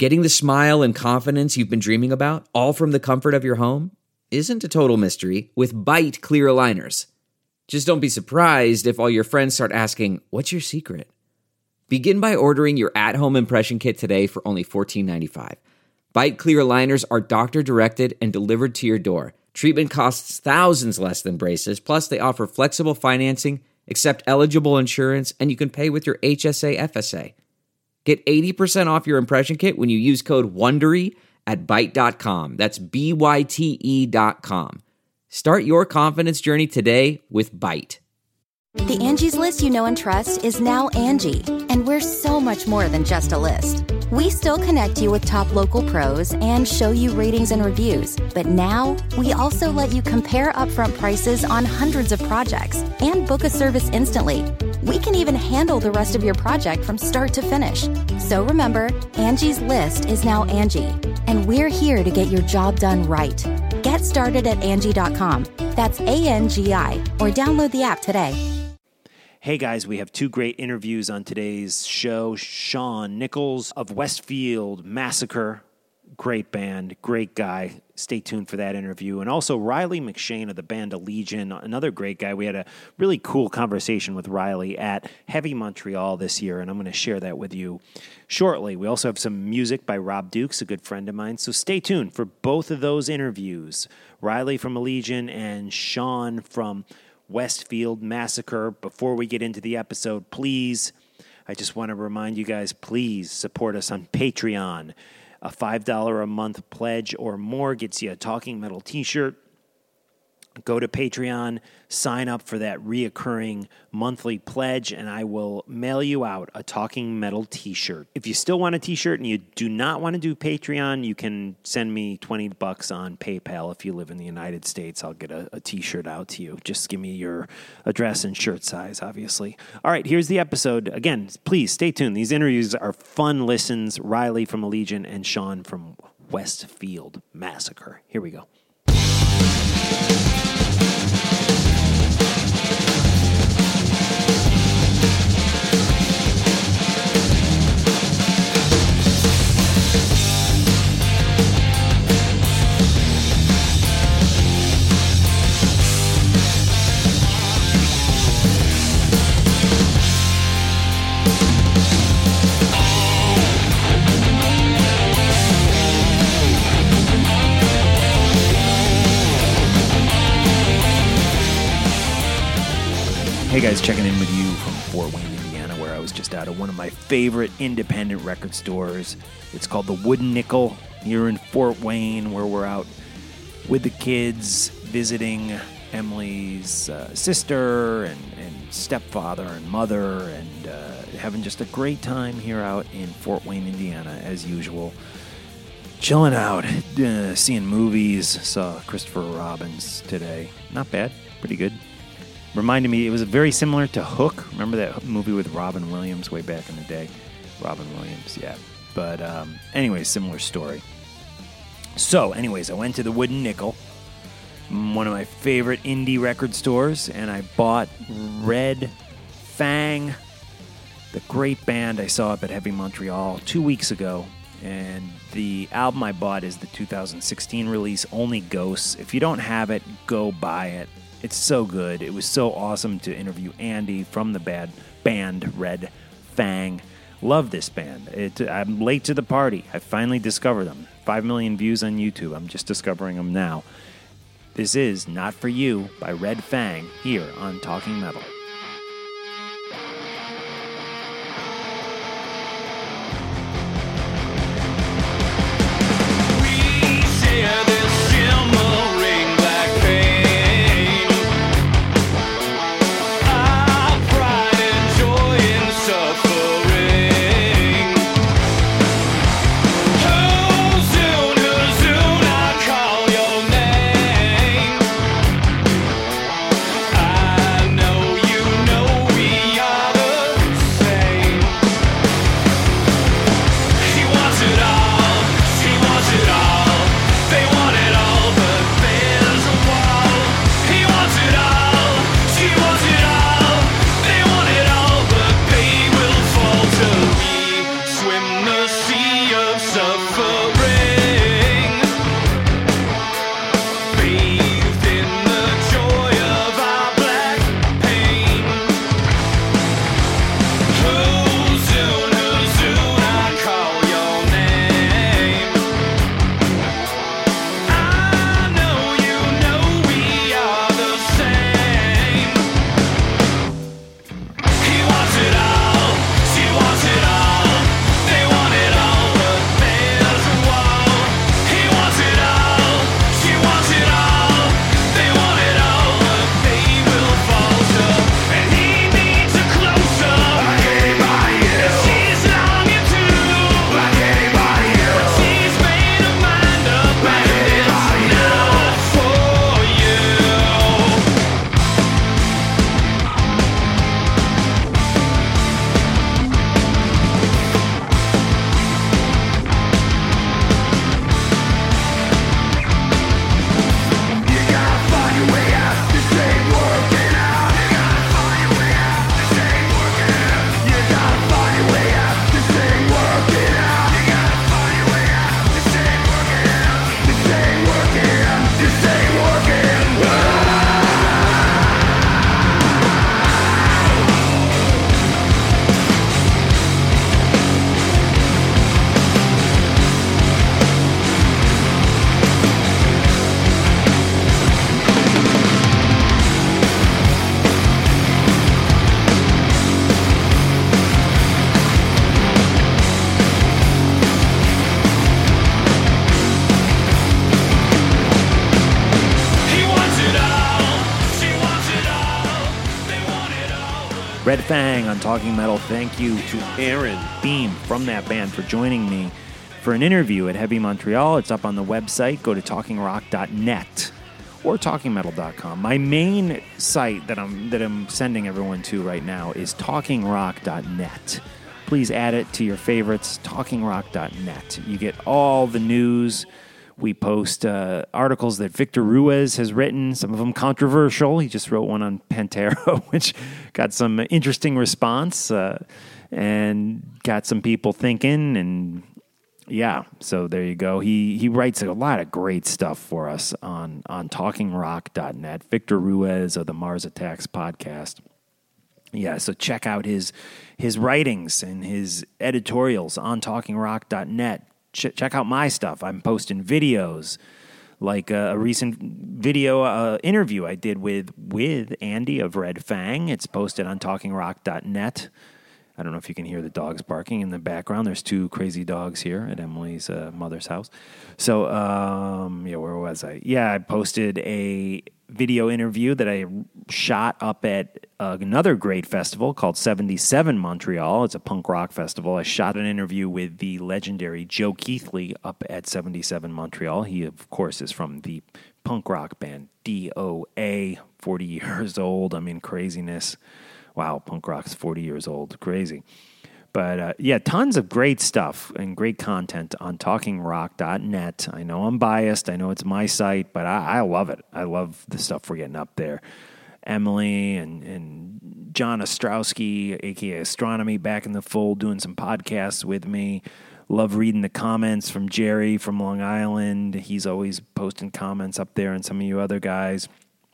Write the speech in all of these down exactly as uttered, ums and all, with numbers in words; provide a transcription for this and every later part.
Getting the smile and confidence you've been dreaming about, all from the comfort of your home, isn't a total mystery with Byte clear aligners. Just don't be surprised if all your friends start asking, "What's your secret?" Begin by ordering your at-home impression kit today for only fourteen ninety-five. Byte clear aligners are doctor-directed and delivered to your door. Treatment costs thousands less than braces, plus they offer flexible financing, accept eligible insurance, and you can pay with your H S A F S A. Get eighty percent off your impression kit when you use code WONDERY at byte dot com. That's B Y T E dot com. Start your confidence journey today with Byte. The Angie's List you know and trust is now Angie, and we're so much more than just a list. We still connect you with top local pros and show you ratings and reviews, but now we also let you compare upfront prices on hundreds of projects and book a service instantly. We can even handle the rest of your project from start to finish. So remember, Angie's List is now Angie, and we're here to get your job done right. Get started at Angie dot com. That's A N G I, or download the app today. Hey guys, we have two great interviews on today's show. Sean Nichols of Westfield Massacre, great band, great guy. Stay tuned for that interview. And also Riley McShane of the band Allegiant, another great guy. We had a really cool conversation with Riley at Heavy Montreal this year, and I'm going to share that with you shortly. We also have some music by Rob Dukes, a good friend of mine. So stay tuned for both of those interviews. Riley from Allegiant and Sean from Westfield Massacre. Before we get into the episode, please, I just want to remind you guys, please support us on Patreon. A five dollars a month pledge or more gets you a Talking Metal t-shirt. Go to Patreon, sign up for that reoccurring monthly pledge, and I will mail you out a Talking Metal t-shirt. If you still want a t-shirt and you do not want to do Patreon, you can send me twenty bucks on PayPal. If you live in the United States, I'll get a, a t-shirt out to you. Just give me your address and shirt size, obviously. All right, here's the episode. Again, please stay tuned. These interviews are fun listens. Riley from Allegiant and Sean from Westfield Massacre. Here we go. Hey guys, checking in with you from Fort Wayne, Indiana, where I was just out of one of my favorite independent record stores. It's called the Wooden Nickel here in Fort Wayne, where we're out with the kids visiting Emily's uh, sister and, and stepfather and mother, and uh, having just a great time here out in Fort Wayne, Indiana, as usual. Chilling out, uh, seeing movies. Saw Christopher Robin's today. Not bad, pretty good. Reminded me, it was very similar to Hook. Remember that movie with Robin Williams way back in the day? Robin Williams, yeah. But um, anyways, similar story. So anyways, I went to the Wooden Nickel, one of my favorite indie record stores, and I bought Red Fang, the great band I saw up at Heavy Montreal two weeks ago. And the album I bought is the two thousand sixteen release, Only Ghosts. If you don't have it, go buy it. It's so good. It was so awesome to interview Andy from the bad band Red Fang. Love this band. It, I'm late to the party. I finally discovered them. Five million views on YouTube. I'm just discovering them now. This is Not For You by Red Fang here on Talking Metal. Know you suffering. Bathed in the joy of our black pain. Who soon, who soon I call your name. I know you know we are the same. He wants it all, she wants it all. They want it all, but there's a wall. He wants it all, she wants it all. They want it all, but they will falter. And he needs her closer, like anybody else. She's longing to, like anybody else. But she's made her mind up, and it's not for you. You gotta find your way out. This ain't working out. You gotta find your way out. This ain't working out. You gotta find your way out. This ain't working out. You gotta find your way out. This ain't working out. This ain't working out. This ain't working out. He wants it all. She wants it all. They want it all. Red Fang on Talking Metal. Thank you to Aaron Beam from that band for joining me for an interview at Heavy Montreal. It's up on the website. Go to talking rock dot net or talking metal dot com. My main site that I'm that I'm sending everyone to right now is talking rock dot net. Please add it to your favorites, talking rock dot net. You get all the news. We post uh, articles that Victor Ruiz has written, some of them controversial. He just wrote one on Pantera, which got some interesting response uh, and got some people thinking. And yeah, so there you go. He he writes a lot of great stuff for us on, on talking rock dot net. Victor Ruiz of the Mars Attacks podcast. Yeah, so check out his his writings and his editorials on talking rock dot net. Ch- check out my stuff. I'm posting videos, like uh, a recent video uh, interview I did with with Andy of Red Fang. It's posted on talking rock dot net. I don't know if you can hear the dogs barking in the background. There's two crazy dogs here at Emily's uh, mother's house. So, um, yeah, where was I? Yeah, I posted a video interview that I shot up at uh, another great festival called seventy-seven Montreal. It's a punk rock festival. I shot an interview with the legendary Joe Keithley up at seventy-seven Montreal. He, of course, is from the punk rock band D O A, forty years old. I mean, craziness. Wow, punk rock's forty years old. Crazy. But, uh, yeah, tons of great stuff and great content on talking rock dot net. I know I'm biased. I know it's my site, but I, I love it. I love the stuff we're getting up there. Emily and, and John Ostrowski, a k a. Astronomy, back in the fold, doing some podcasts with me. Love reading the comments from Jerry from Long Island. He's always posting comments up there, and some of you other guys.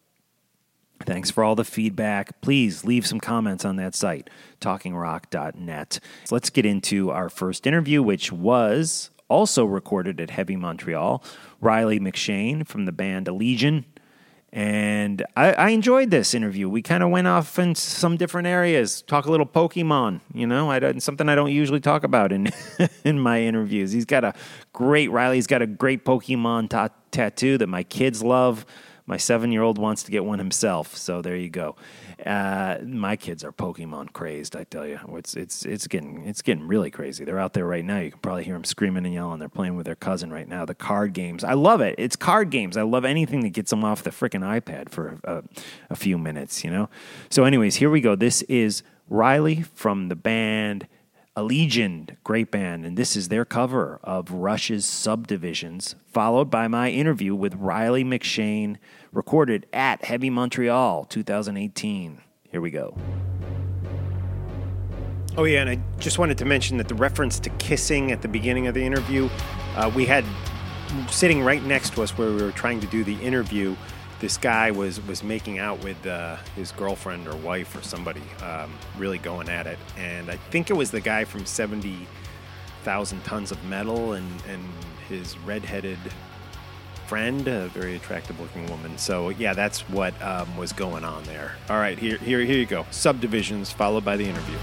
Thanks for all the feedback. Please leave some comments on that site, talking rock dot net. So let's get into our first interview, which was also recorded at Heavy Montreal. Riley McShane from the band Allegiant. And I, I enjoyed this interview. We kind of went off in some different areas, talk a little Pokemon, you know, I, something I don't usually talk about in in my interviews. He's got a great, Riley's got a great Pokemon ta- tattoo that my kids love. My seven-year-old wants to get one himself, so there you go. Uh, my kids are Pokemon crazed, I tell you. It's it's it's getting it's getting really crazy. They're out there right now. You can probably hear them screaming and yelling. They're playing with their cousin right now. The card games, I love it. It's card games. I love anything that gets them off the freaking iPad for a, a few minutes, you know. So, anyways, here we go. This is Riley from the band Allegiant, great band, and this is their cover of Rush's Subdivisions, followed by my interview with Riley McShane, recorded at Heavy Montreal, two thousand eighteen. Here we go. Oh, yeah, and I just wanted to mention that the reference to kissing at the beginning of the interview, uh, we had sitting right next to us where we were trying to do the interview, this guy was, was making out with uh, his girlfriend or wife or somebody, um, really going at it. And I think it was the guy from seventy thousand Tons of Metal and, and his redheaded friend, a very attractive-looking woman. So, yeah, that's what um, was going on there. All right, here, here, here you go. Subdivisions, followed by the interview.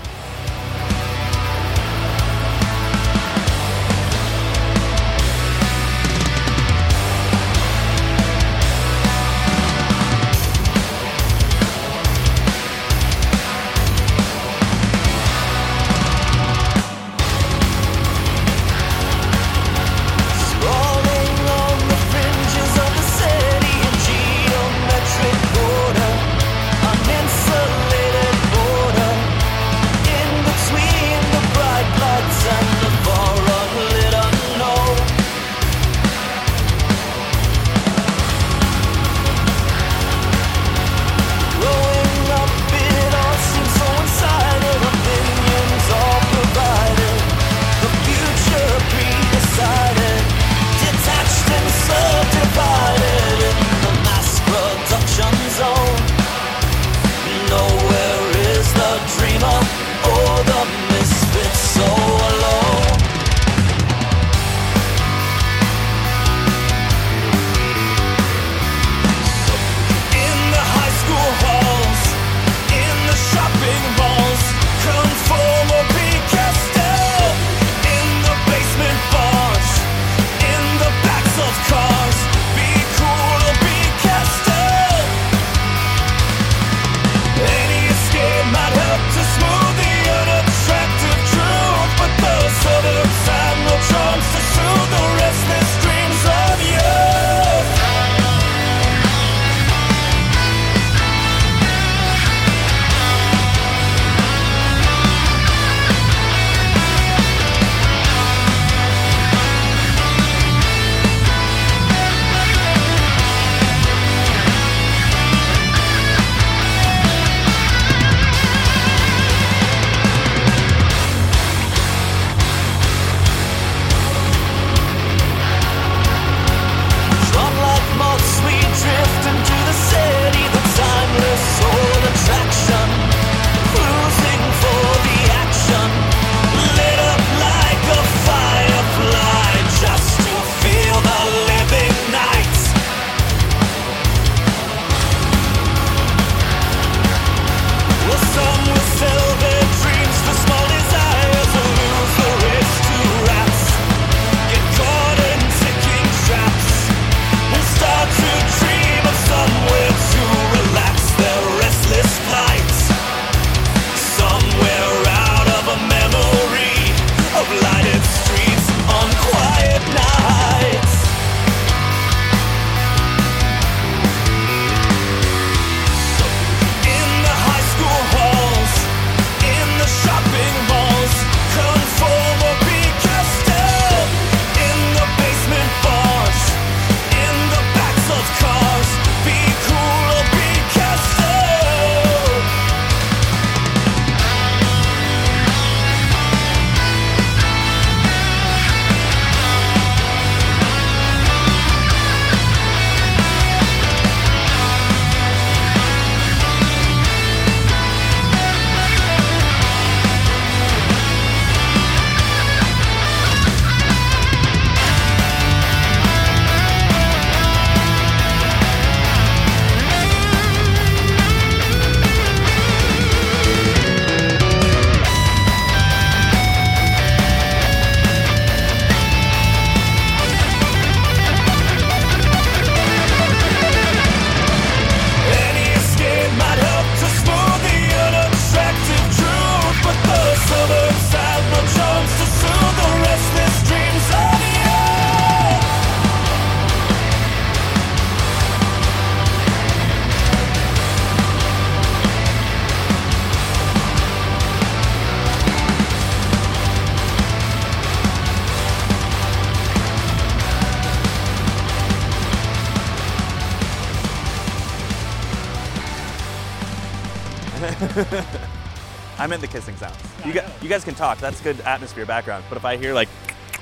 I meant the kissing sounds. You guys, you guys can talk. That's good atmosphere background. But if I hear like,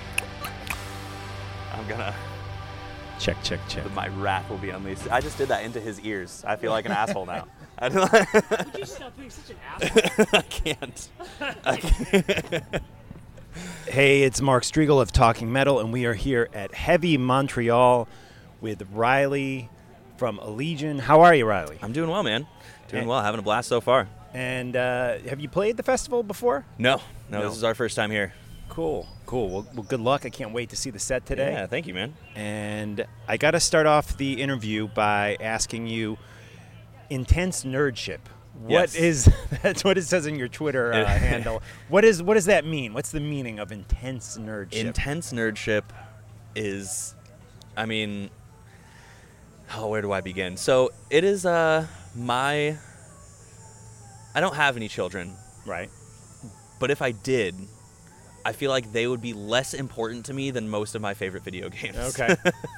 I'm gonna. Check, check, check. My wrath will be unleashed. I just did that into his ears. I feel like an asshole now. I Would you stop being such an asshole? I can't. I can't. Hey, it's Mark Striegel of Talking Metal, and we are here at Heavy Montreal with Riley from Allegiant. How are you, Riley? I'm doing well, man. Doing And- well. Having a blast so far. And uh, have you played the festival before? No, no, No. this is our first time here. Cool, cool. Well, well, good luck. I can't wait to see the set today. Yeah, thank you, man. And I got to start off the interview by asking you, intense nerdship. What Yes. is that's what it says in your Twitter uh, handle? What is what does that mean? What's the meaning of intense nerdship? Intense nerdship is, I mean, oh, where do I begin? So it is uh my. I don't have any children, Right. but if I did, I feel like they would be less important to me than most of my favorite video games. Okay.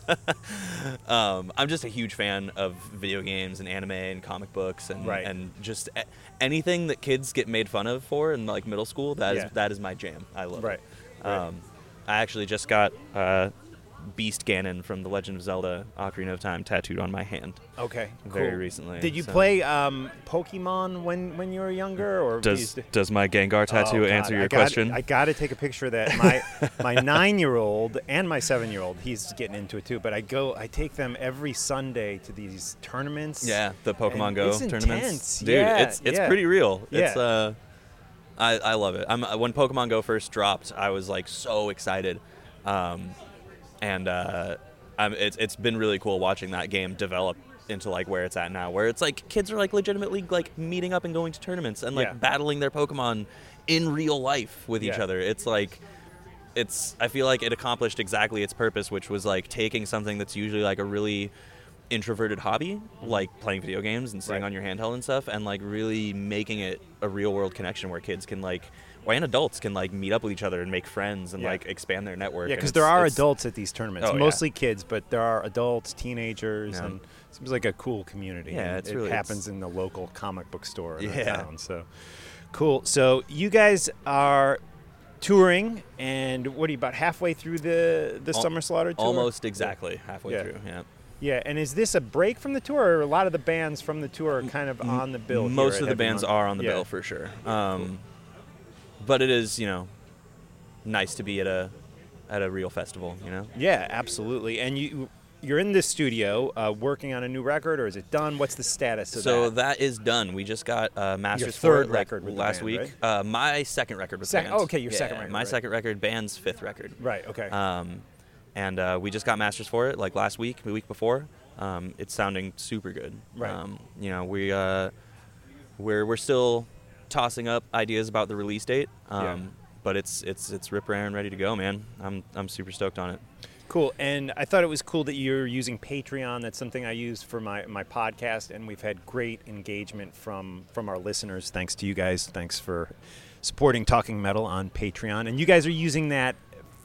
um, I'm just a huge fan of video games and anime and comic books and Right. and just a- anything that kids get made fun of for in like middle school. That is Yeah. that is my jam. I love Right. it. Um, I actually just got uh, Beast Ganon from The Legend of Zelda: Ocarina of Time tattooed on my hand. Okay. Very cool. recently, Did you so- play um, Pokemon when, when you were younger, or Does used to- does my Gengar tattoo Oh, God, answer your I got, question? I got to take a picture of that. My my nine-year-old and my seven-year-old, he's getting into it too. But I go, I take them every Sunday to these tournaments. Yeah, the Pokemon And Go it's tournaments. intense. Dude, Yeah, it's it's yeah. pretty real. It's Yeah. uh I, I love it. I'm uh, when Pokemon Go first dropped, I was like so excited. Um and uh I'm, it's it's been really cool watching that game develop into like where it's at now, where it's like kids are like legitimately like meeting up and going to tournaments and like Yeah. battling their Pokemon in real life with each Yeah. other. It's like it's I feel like it accomplished exactly its purpose, which was like taking something that's usually like a really introverted hobby, like playing video games and sitting Right. on your handheld and stuff, and like really making it a real world connection where kids can like and adults can like meet up with each other and make friends and Yeah. like expand their network. Yeah, And because it's- there are it's- adults at these tournaments, Oh, yeah. mostly kids, but there are adults, teenagers, Yeah. and it seems like a cool community. Yeah, and it's it really- happens in the local comic book store in the Yeah. town. So cool. So you guys are touring, and what are you about halfway through the the Al- Summer Slaughter tour? almost exactly halfway Yeah. through. Yeah. Yeah, and is this a break from the tour, or a lot of the bands from the tour are kind of on the bill? here Most at of the Heavy bands Mon- are on the Yeah. bill for sure. Um, but it is, you know, nice to be at a at a real festival. You know. Yeah, absolutely. And you you're in this studio uh, working on a new record, or is it done? What's the status of So that? that is done. We just got uh, masters Your third for it, like, record with the last band, week. right? Uh, my second record with Second- the band. oh, okay, your Yeah, second record, My right. second record, band's fifth record. Right. Okay. Um, and uh, we just got masters for it like last week, the week before. Um, it's sounding super good. Right. Um, you know, we uh, we're we're still tossing up ideas about the release date. Um, Yeah. But it's it's it's rip raring ready to go, man. I'm I'm super stoked on it. Cool. And I thought it was cool that you're using Patreon. That's something I use for my, my podcast, and we've had great engagement from from our listeners. Thanks to you guys. Thanks for supporting Talking Metal on Patreon. And you guys are using that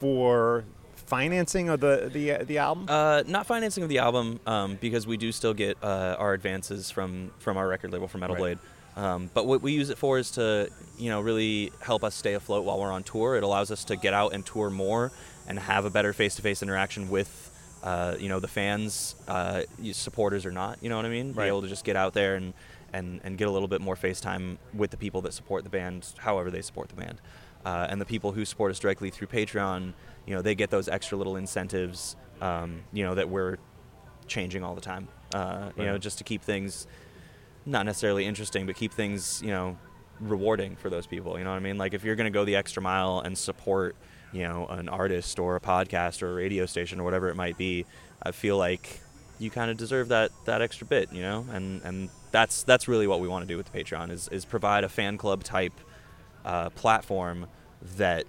for financing of the the uh, the album. Uh, not financing of the album, um, because we do still get uh, our advances from, from our record label, from Metal Right. Blade. Um, but what we use it for is to, you know, really help us stay afloat while we're on tour. It allows us to get out and tour more and have a better face-to-face interaction with, uh, you know, the fans, uh, you- supporters or not. You know what I mean? Right. Be able to just get out there and, and, and get a little bit more face time with the people that support the band, however they support the band. Uh, and the people who support us directly through Patreon, you know, they get those extra little incentives, um, you know, that we're changing all the time. Uh, you know, Right. just to keep things not necessarily interesting, but keep things, you know, rewarding for those people. You know what I mean? Like if you're going to go the extra mile and support, you know, an artist or a podcast or a radio station or whatever it might be, I feel like you kind of deserve that that extra bit, you know? And and that's that's really what we want to do with the Patreon is is provide a fan club type uh, platform that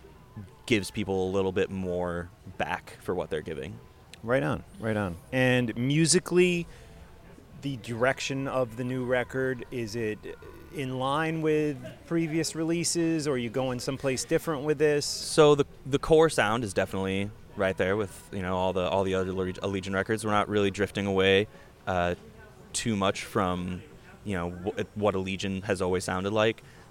gives people a little bit more back for what they're giving. Right on, right on. And musically, the direction of the new record, is it in line with previous releases, or are you going someplace different with this? So the the core sound is definitely right there with, you know, all the all the other Allegiant records. We're not really drifting away uh, too much from, you know, w- what Allegiant has always sounded like.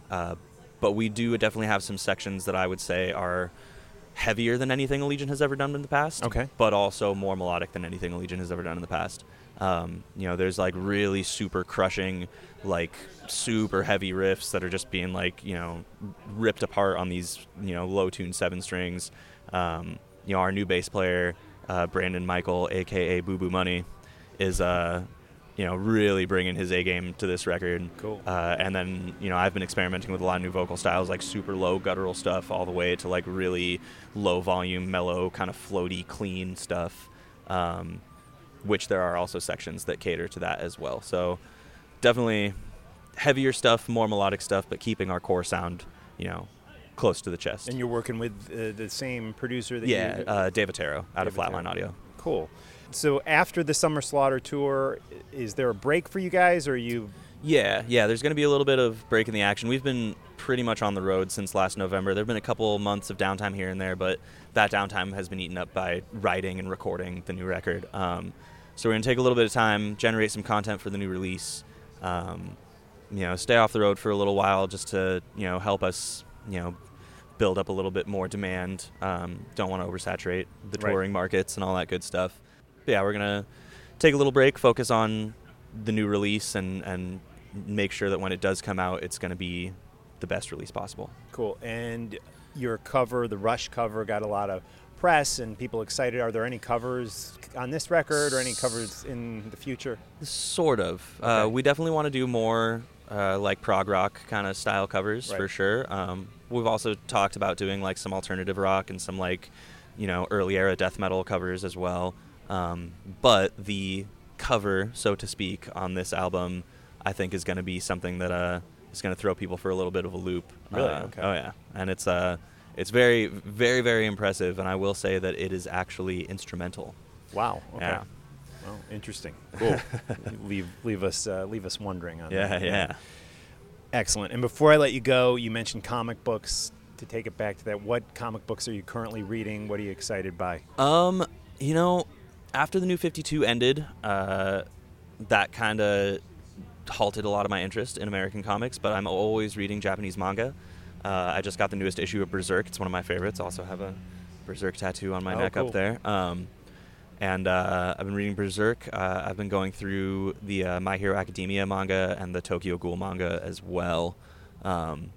Uh, but we do definitely have some sections that I would say are heavier than anything Allegiant has ever done in the past. Okay. But also more melodic than anything Allegiant has ever done in the past. Um, you know, there's like really super crushing, like super heavy riffs that are just being like, you know, ripped apart on these, you know, low tuned seven strings. Um, you know, our new bass player, uh, Brandon Michael, aka Boo Boo Money, is, uh, you know, really bringing his A game to this record. Cool. Uh, and then, you know, I've been experimenting with a lot of new vocal styles, like super low guttural stuff, all the way to like really low volume, mellow, kind of floaty, clean stuff. Um, which there are also sections that cater to that as well. So definitely heavier stuff, more melodic stuff, but keeping our core sound, you know, close to the chest. And you're working with uh, the same producer that yeah, you... uh, Dave Otero out Dave of Flatline Otero. Audio. Cool. So after the Summer Slaughter tour, is there a break for you guys, or are you... Yeah, yeah, there's going to be a little bit of break in the action. We've been pretty much on the road since last November. There have been a couple months of downtime here and there, but that downtime has been eaten up by writing and recording the new record. Um, so we're going to take a little bit of time, generate some content for the new release, um, you know, stay off the road for a little while just to, you know, help us, you know, build up a little bit more demand. Um, don't want to oversaturate the touring Right. markets and all that good stuff. But yeah, we're going to take a little break, focus on the new release, and, and make sure that when it does come out, it's going to be the best release possible. Cool. And your cover, the Rush cover, got a lot of press and people excited. Are there any covers on this record or any covers in the future? Sort of. Okay. Uh, we definitely want to do more uh, like prog rock kind of style covers Right. for sure. Um, we've also talked about doing like some alternative rock and some like, you know, early era death metal covers as well. Um, but the cover, so to speak, on this album, I think is going to be something that uh, is going to throw people for a little bit of a loop. Really? Uh, Okay. Oh yeah, and it's uh, it's very, very, very impressive. And I will say that it is actually instrumental. Wow. Okay. Yeah. Well, interesting. Cool. leave leave us uh, leave us wondering on Yeah, that. yeah. Excellent. And before I let you go, you mentioned comic books. To take it back to that, what comic books are you currently reading? What are you excited by? Um, you know, after the New fifty-two ended, uh, that kind of halted a lot of my interest in American comics, but I'm always reading Japanese manga. Uh, I just got the newest issue of Berserk. It's one of my favorites. I also have a Berserk tattoo on my Oh, neck cool. up there. Um, and uh, I've been reading Berserk. Uh, I've been going through the uh, My Hero Academia manga and the Tokyo Ghoul manga as well. Um,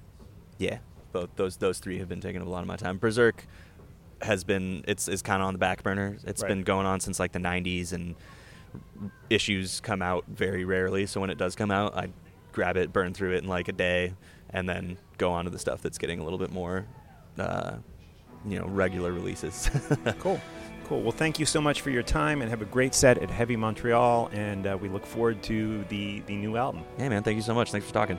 yeah, both those those three have been taking up a lot of my time. Berserk has been it's is kind of on the back burner. It's Right. been going on since like the nineties, and issues come out very rarely. So when it does come out, I grab it, burn through it in like a day, and then go on to the stuff that's getting a little bit more, uh, you know, regular releases. Cool. Cool. Well, thank you so much for your time, and have a great set at Heavy Montreal, and uh, we look forward to the, the new album. Hey man, thank you so much. Thanks for talking.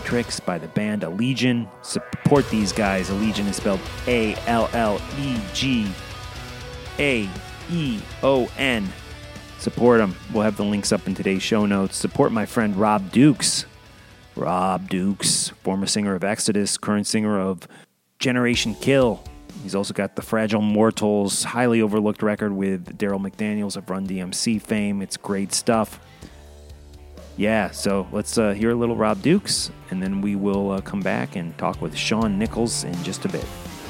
Matrix by the band Allegion. Support these guys. Allegion is spelled A L L E G A E O N. Support them. We'll have the links up in today's show notes. Support my friend Rob Dukes. Rob Dukes, former singer of Exodus, current singer of Generation Kill. He's also got the Fragile Mortals, highly overlooked record with Daryl McDaniels of Run D M C fame. It's great stuff. Yeah, so let's uh, hear a little Rob Dukes, and then we will uh, come back and talk with Shawn Nichols in just a bit.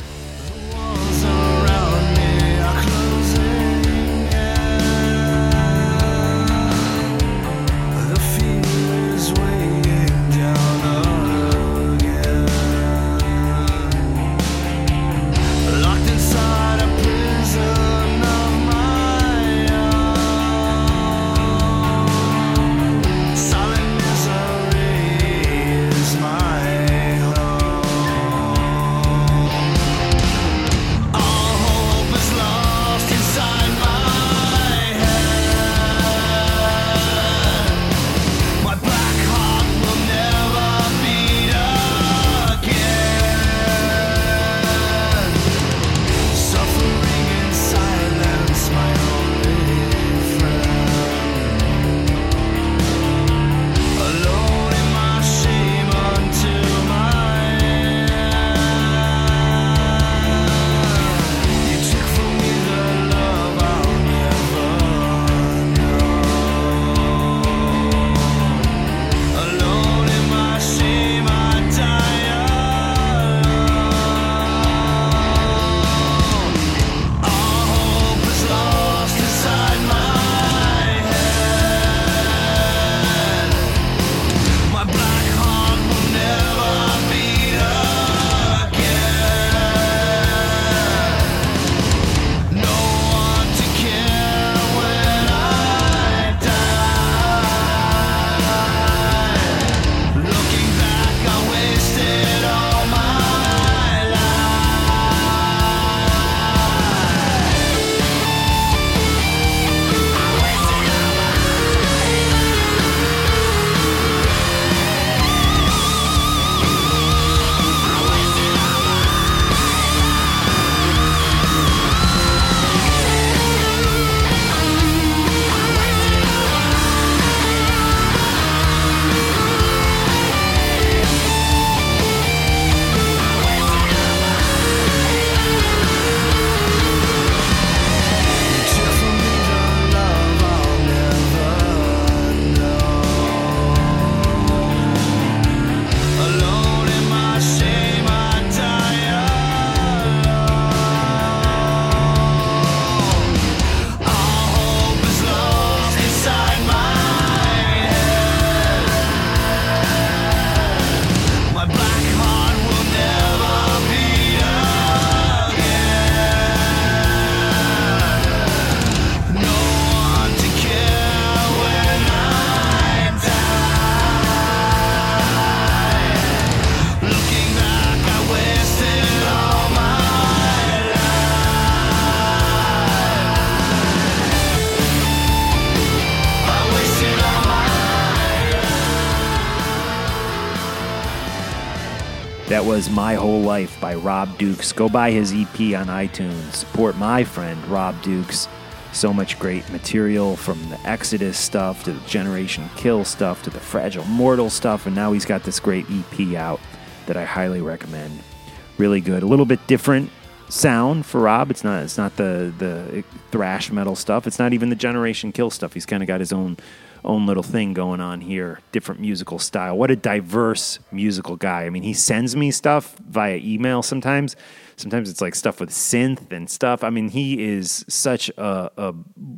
That was My Whole Life by Rob Dukes. Go buy his E P on iTunes. Support my friend Rob Dukes. So much great material, from the Exodus stuff to the Generation Kill stuff to the Fragile Mortal stuff, and now he's got this great E P out that I highly recommend. Really good. A little bit different sound for Rob. It's not it's not the the thrash metal stuff. It's not even the Generation Kill stuff. He's kind of got his own own little thing going on here. Different musical style. What a diverse musical guy. I mean, he sends me stuff via email sometimes. Sometimes it's like stuff with synth and stuff. I mean, he is such a, a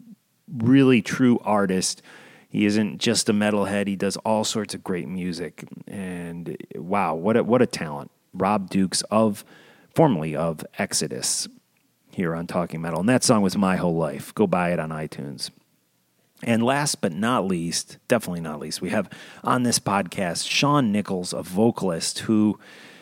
really true artist. He isn't just a metalhead. He does all sorts of great music. And wow, what a, what a talent. Rob Dukes of, formerly of Exodus, here on Talking Metal. And that song was My Whole Life. Go buy it on iTunes. And last but not least, definitely not least, we have on this podcast Shawn Nichols, a vocalist who,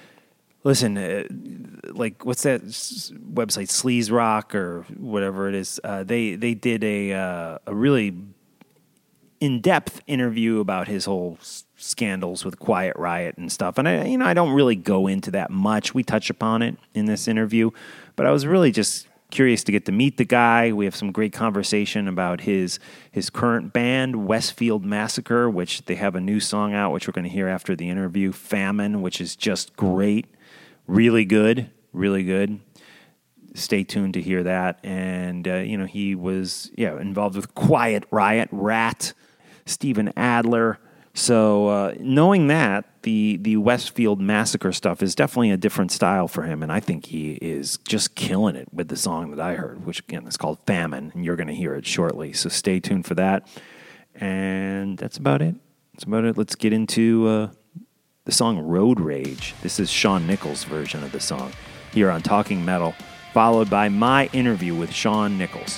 listen, uh, like, what's that website, Sleaze Rock or whatever it is? Uh, they they did a uh, a really in-depth interview about his whole s- scandals with Quiet Riot and stuff. And I, you know, I don't really go into that much. We touch upon it in this interview, but I was really just curious to get to meet the guy. We have some great conversation about his his current band, Westfield Massacre, which they have a new song out, which we're going to hear after the interview, Famine, which is just great. Really good, really good. Stay tuned to hear that. And, uh, you know, he was, yeah, involved with Quiet Riot, Rat, Steven Adler. So uh, knowing that, the the Westfield Massacre stuff is definitely a different style for him, and I think he is just killing it with the song that I heard, which, again, is called Famine, and you're going to hear it shortly. So stay tuned for that. And that's about it. That's about it. Let's get into uh, the song Road Rage. This is Shawn Nichols' version of the song here on Talking Metal, followed by my interview with Shawn Nichols.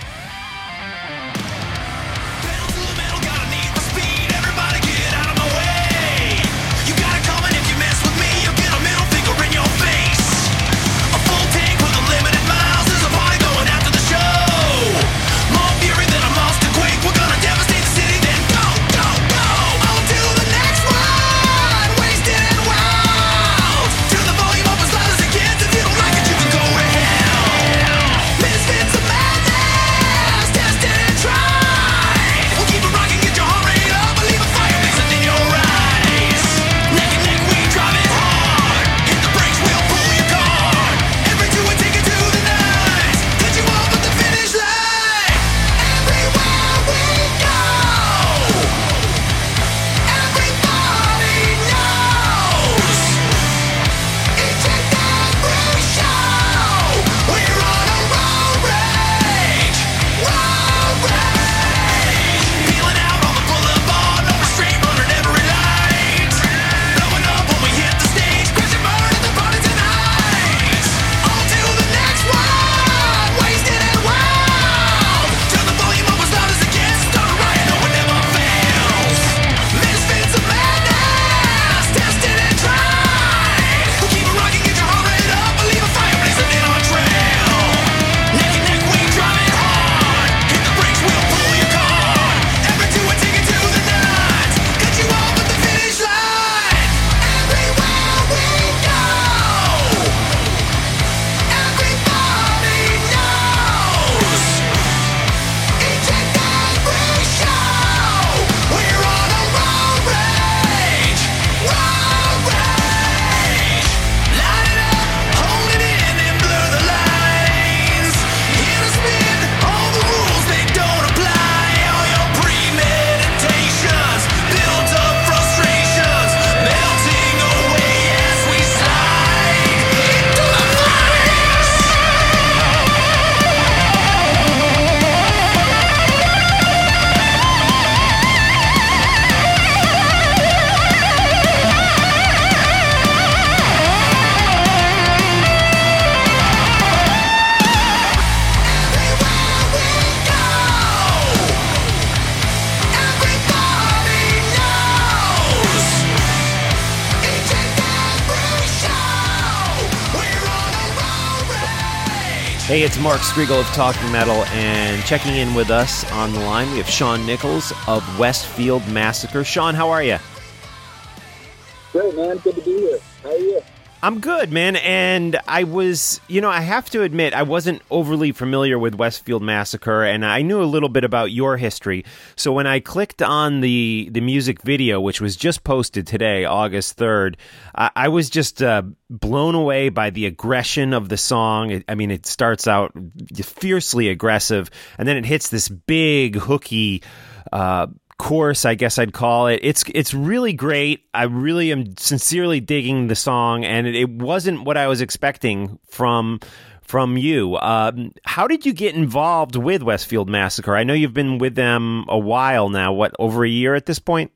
Hey, it's Mark Striegel of Talking Metal, and checking in with us on the line, we have Shawn Nichols of Westfield Massacre. Shawn, how are you? Great, man. Good to be here. How are you? I'm good, man, and I was, you know, I have to admit, I wasn't overly familiar with Westfield Massacre, and I knew a little bit about your history, so when I clicked on the, the music video, which was just posted today, August third, I, I was just uh, blown away by the aggression of the song. It, I mean, it starts out fiercely aggressive, and then it hits this big, hooky uh course, I guess I'd call it. It's it's really great. I really am sincerely digging the song, and it, it wasn't what I was expecting from from you. Um, how did you get involved with Westfield Massacre? I know you've been with them a while now. What, over a year at this point?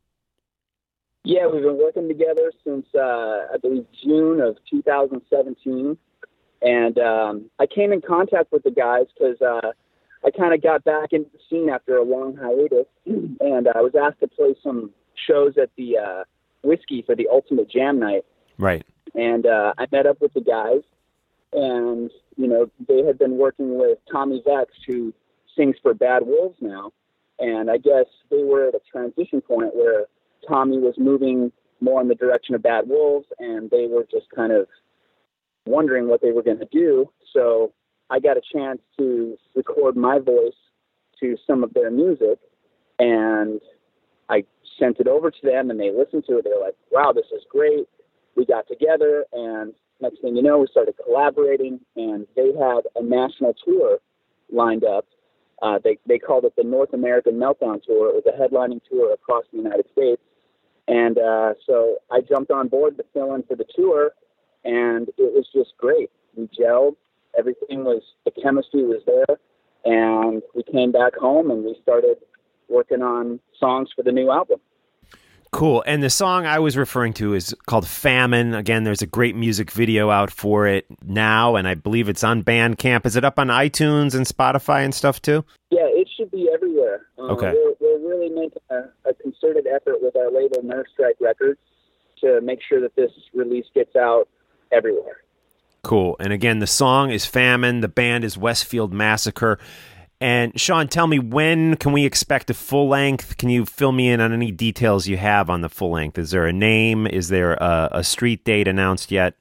Yeah, we've been working together since uh, I believe June of two thousand seventeen, and um, I came in contact with the guys because uh, I kind of got back into the scene after a long hiatus, and I was asked to play some shows at the uh, Whiskey for the Ultimate Jam Night. Right. And uh, I met up with the guys, and, you know, they had been working with Tommy Vex, who sings for Bad Wolves now. And I guess they were at a transition point where Tommy was moving more in the direction of Bad Wolves, and they were just kind of wondering what they were going to do. So I got a chance to record my voice to some of their music, and I sent it over to them, and they listened to it. They were like, wow, this is great. We got together, and next thing you know, we started collaborating, and they had a national tour lined up. Uh, they, they called it the North American Meltdown Tour. It was a headlining tour across the United States. And uh, so I jumped on board to fill in for the tour, and it was just great. We gelled. Everything was, the chemistry was there. And we came back home, and we started working on songs for the new album. Cool. And the song I was referring to is called Famine. Again, there's a great music video out for it now, and I believe it's on Bandcamp. Is it up on iTunes and Spotify and stuff too? Yeah, it should be everywhere. Uh, Okay. We're, we're really making a, a concerted effort with our label, Nerve Strike Records, to make sure that this release gets out everywhere. Cool. And again, the song is Famine. The band is Westfield Massacre. And Sean, tell me, when can we expect a full length? Can you fill me in on any details you have on the full length? Is there a name? Is there a, a street date announced yet?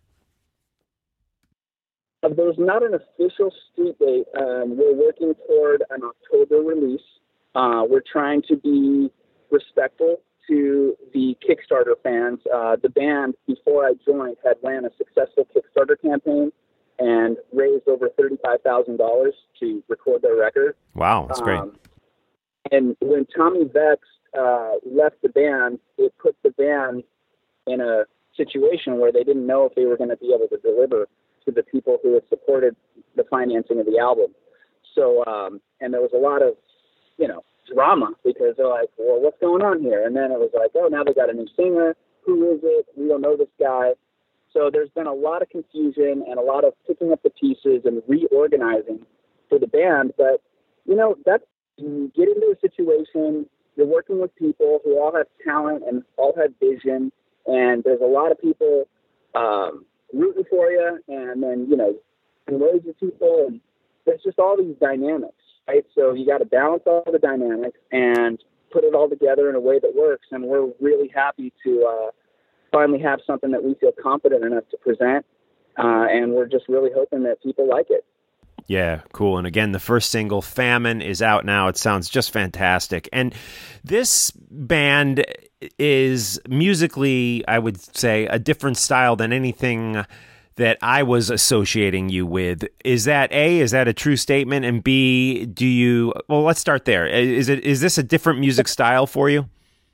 Uh, There's not an official street date. Um, we're working toward an October release. Uh, we're trying to be respectful to the Kickstarter fans. Uh, the band, before I joined, had ran a successful Kickstarter campaign and raised over thirty-five thousand dollars to record their record. Wow, that's great. Um, and when Tommy Vex uh, left the band, it put the band in a situation where they didn't know if they were going to be able to deliver to the people who had supported the financing of the album. So, um, and there was a lot of, you know, drama because they're like, well, what's going on here? And then it was like, oh, now they got a new singer. Who is it? We don't know this guy. So there's been a lot of confusion and a lot of picking up the pieces and reorganizing for the band. But, you know, that's, you get into a situation, you're working with people who all have talent and all have vision, and there's a lot of people um, rooting for you, and then, you know, and ways with people, and there's just all these dynamics, right? So you got to balance all the dynamics and put it all together in a way that works, and we're really happy to uh, finally have something that we feel confident enough to present, uh, and we're just really hoping that people like it. Yeah, cool. And again, the first single, Famine, is out now. It sounds just fantastic. And this band is musically, I would say, a different style than anything that I was associating you with. Is that A, is that a true statement? And B, do you, well, let's start there. Is it, is this a different music style for you?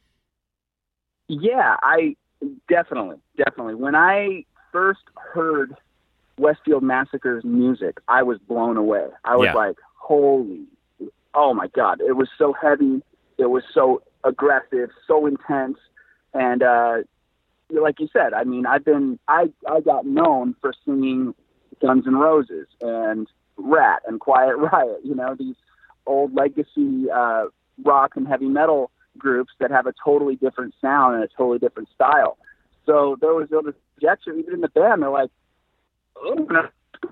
Yeah, I definitely, definitely. When I first heard Westfield Massacre's music, I was blown away. I was Yeah. like, holy, oh my God. It was so heavy. It was so aggressive, so intense. And, uh, like you said, I mean, I've been, I, I got known for singing Guns N' Roses and Rat and Quiet Riot, you know, these old legacy, uh, rock and heavy metal groups that have a totally different sound and a totally different style. So there was a rejection, even in the band. They're like, oh, no.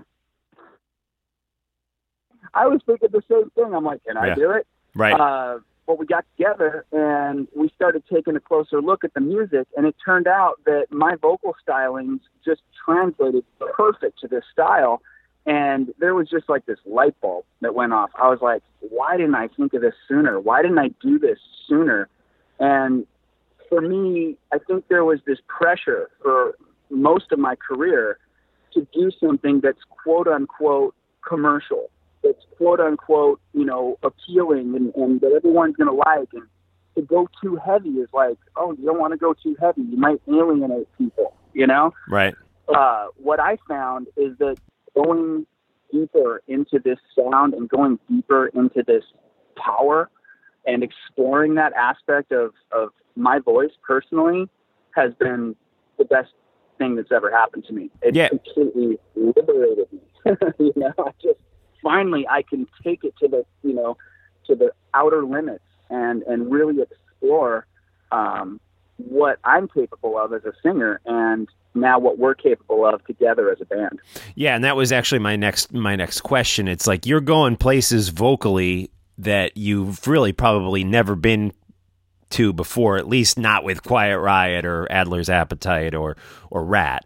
I was thinking the same thing. I'm like, can I Yeah. do it? Right. Uh, but we got together and we started taking a closer look at the music, and it turned out that my vocal stylings just translated perfect to this style. And there was just like this light bulb that went off. I was like, why didn't I think of this sooner? Why didn't I do this sooner? And for me, I think there was this pressure for most of my career to do something that's quote unquote commercial. It's quote unquote, you know, appealing and, and that everyone's going to like. And to go too heavy is like, oh, you don't want to go too heavy. You might alienate people, you know? Right. Uh, what I found is that going deeper into this sound and going deeper into this power and exploring that aspect of, of my voice personally has been the best thing that's ever happened to me. It Yeah. completely liberated me. you know, I just finally I can take it to the, you know, to the outer limits and, and really explore um, what I'm capable of as a singer and now what we're capable of together as a band. Yeah, and that was actually my next my next question. It's like you're going places vocally that you've really probably never been to before, at least not with Quiet Riot or Adler's Appetite or or Rat.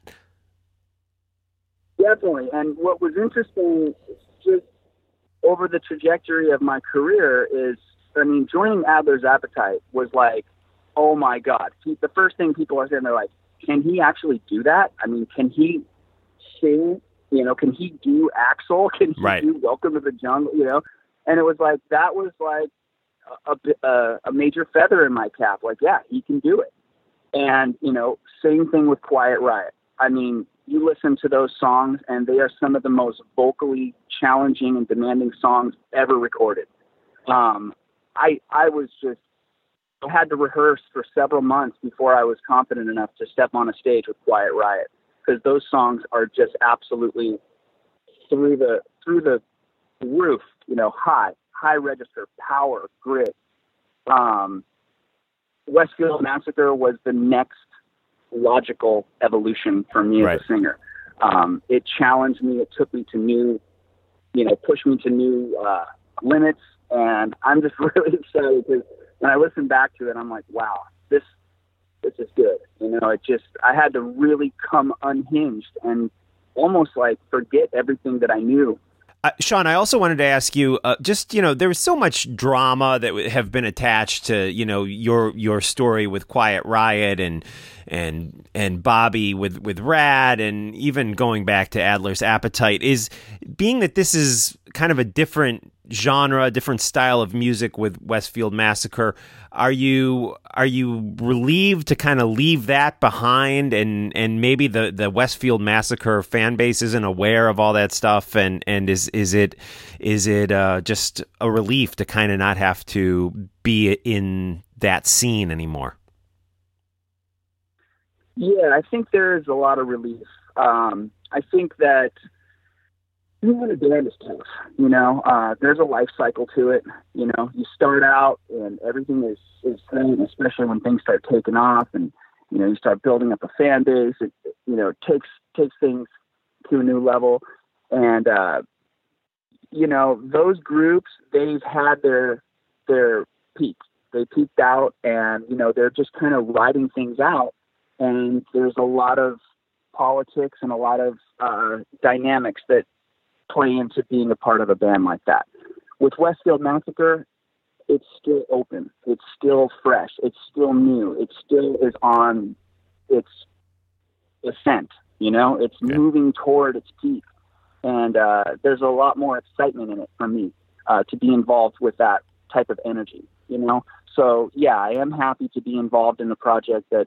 Definitely. And what was interesting just over the trajectory of my career is, I mean, joining Adler's Appetite was like, oh my God. He, the first thing people are saying, they're like, can he actually do that? I mean, can he sing? You know, can he do Axl? Can he right. do Welcome to the Jungle? You know? And it was like, that was like a, a, a major feather in my cap. Like, yeah, he can do it. And, you know, same thing with Quiet Riot. I mean, you listen to those songs and they are some of the most vocally challenging and demanding songs ever recorded. Um, I, I was just, I had to rehearse for several months before I was confident enough to step on a stage with Quiet Riot, because those songs are just absolutely through the, through the roof, you know, high, high register, power, grit. Um, Westfield Massacre was the next logical evolution for me right. as a singer. Um, it challenged me. It took me to new, you know, pushed me to new uh, limits. And I'm just really excited because when I listen back to it, I'm like, wow, this, this is good. You know, it just, I had to really come unhinged and almost like forget everything that I knew. Uh, Sean, I also wanted to ask you, uh, just, you know, there was so much drama that w- have been attached to, you know, your your story with Quiet Riot and and and Bobby with, with Rat, and even going back to Adler's Appetite. Is being that this is kind of a different genre, a different style of music with Westfield Massacre, are you are you relieved to kind of leave that behind, and, and maybe the, the Westfield Massacre fan base isn't aware of all that stuff, and, and is is it is it uh, just a relief to kind of not have to be in that scene anymore? Yeah, I think there is a lot of relief. Um, I think that being in a band is tough, you know. Uh, there's a life cycle to it. You know, you start out and everything is, is great, especially when things start taking off and, you know, you start building up a fan base. It, you know, takes takes things to a new level. And, uh, you know, those groups, they've had their their peak. They peaked out and, you know, they're just kind of riding things out. And there's a lot of politics and a lot of uh, dynamics that play into being a part of a band like that. With Westfield Massacre, it's still open. It's still fresh. It's still new. It still is on its ascent. You know, it's okay. moving toward its peak. And uh, there's a lot more excitement in it for me uh, to be involved with that type of energy, you know? So, yeah, I am happy to be involved in a project that,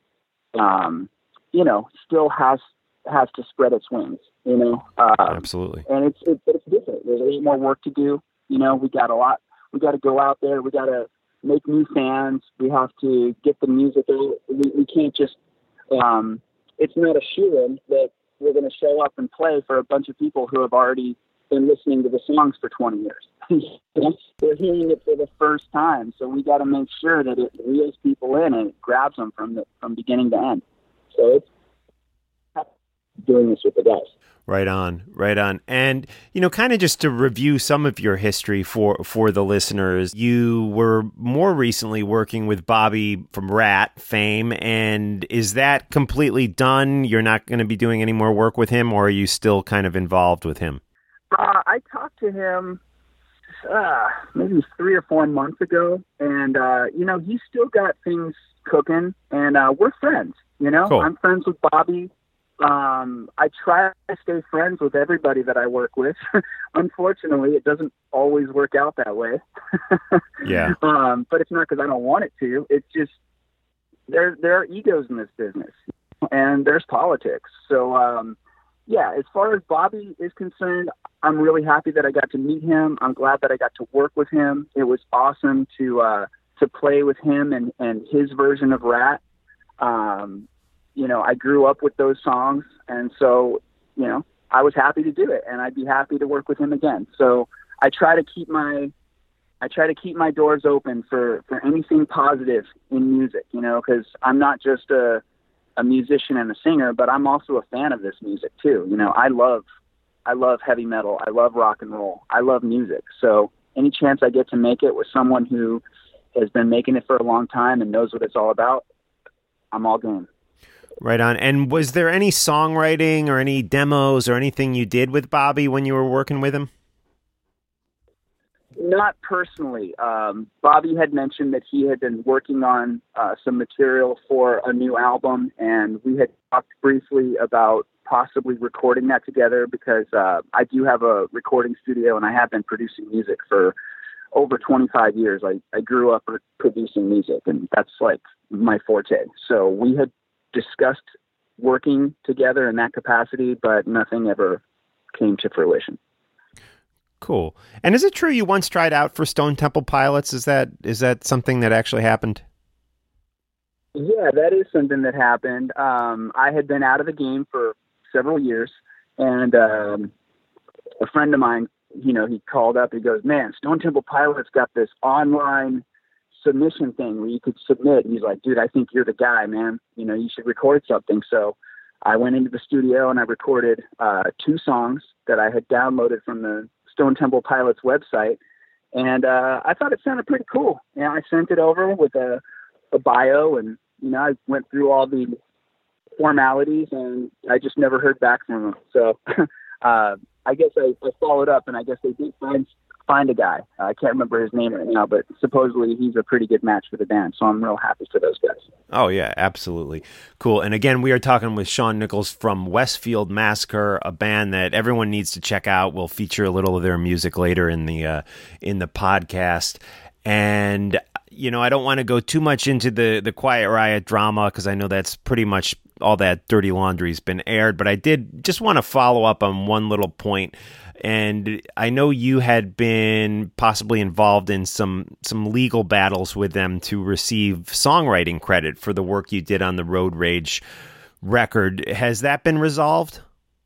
um, you know, still has has to spread its wings, you know? Um, Absolutely. And it's, it's, it's different. There's a lot more work to do. You know, we got a lot, we got to go out there. We got to make new fans. We have to get the music out. We, we can't just, um, it's not a shoe-in that we're going to show up and play for a bunch of people who have already been listening to the songs for twenty years. They're hearing it for the first time. So we got to make sure that it reels people in and it grabs them from the, from beginning to end. So it's doing this with the guys. Right on, right on. And, you know, kind of just to review some of your history for, for the listeners, you were more recently working with Bobby from Rat fame, and is that completely done? You're not going to be doing any more work with him, or are you still kind of involved with him? Uh, I talked to him uh, maybe three or four months ago, and, uh, you know, he's still got things cooking, and uh, we're friends, you know? Cool. I'm friends with Bobby. Um, I try to stay friends with everybody that I work with. Unfortunately, it doesn't always work out that way. Yeah. Um, but it's not because I don't want it to. It's just there there are egos in this business, and there's politics. So, um, yeah, as far as Bobby is concerned, I'm really happy that I got to meet him. I'm glad that I got to work with him. It was awesome to uh, to play with him and, and his version of Rat. Um, you know, I grew up with those songs, and so, you know, I was happy to do it, and I'd be happy to work with him again. So I try to keep my, I try to keep my doors open for, for anything positive in music, you know, because I'm not just a, a musician and a singer, but I'm also a fan of this music too. You know, I love, I love heavy metal. I love rock and roll. I love music. So any chance I get to make it with someone who has been making it for a long time and knows what it's all about, I'm all game. Right on. And was there any songwriting or any demos or anything you did with Bobby when you were working with him? Not personally. Um, Bobby had mentioned that he had been working on uh, some material for a new album, and we had talked briefly about possibly recording that together because uh, I do have a recording studio and I have been producing music for over twenty-five years. I, I grew up producing music, and that's like my forte. So we had discussed working together in that capacity, but nothing ever came to fruition. Cool. And is it true you once tried out for Stone Temple Pilots? Is that is that something that actually happened? Yeah, that is something that happened. Um, I had been out of the game for several years, and um, a friend of mine, you know, he called up, he goes, man, Stone Temple Pilots got this online submission thing where you could submit. He's like, dude, I think you're the guy, man. You know, you should record something. So I went into the studio and I recorded uh, two songs that I had downloaded from the Stone Temple Pilots website. And uh, I thought it sounded pretty cool. And I sent it over with a, a bio, and, you know, I went through all the formalities, and I just never heard back from them. So uh, I guess I, I followed up, and I guess they did find find a guy. Uh, I can't remember his name right now, but supposedly he's a pretty good match for the band. So I'm real happy for those guys. Oh, yeah, absolutely. Cool. And again, we are talking with Sean Nichols from Westfield Massacre, a band that everyone needs to check out. We'll feature a little of their music later in the uh, in the podcast. And, you know, I don't want to go too much into the, the Quiet Riot drama because I know that's pretty much all that dirty laundry's been aired. But I did just want to follow up on one little point. And I know you had been possibly involved in some some legal battles with them to receive songwriting credit for the work you did on the Road Rage record. Has that been resolved?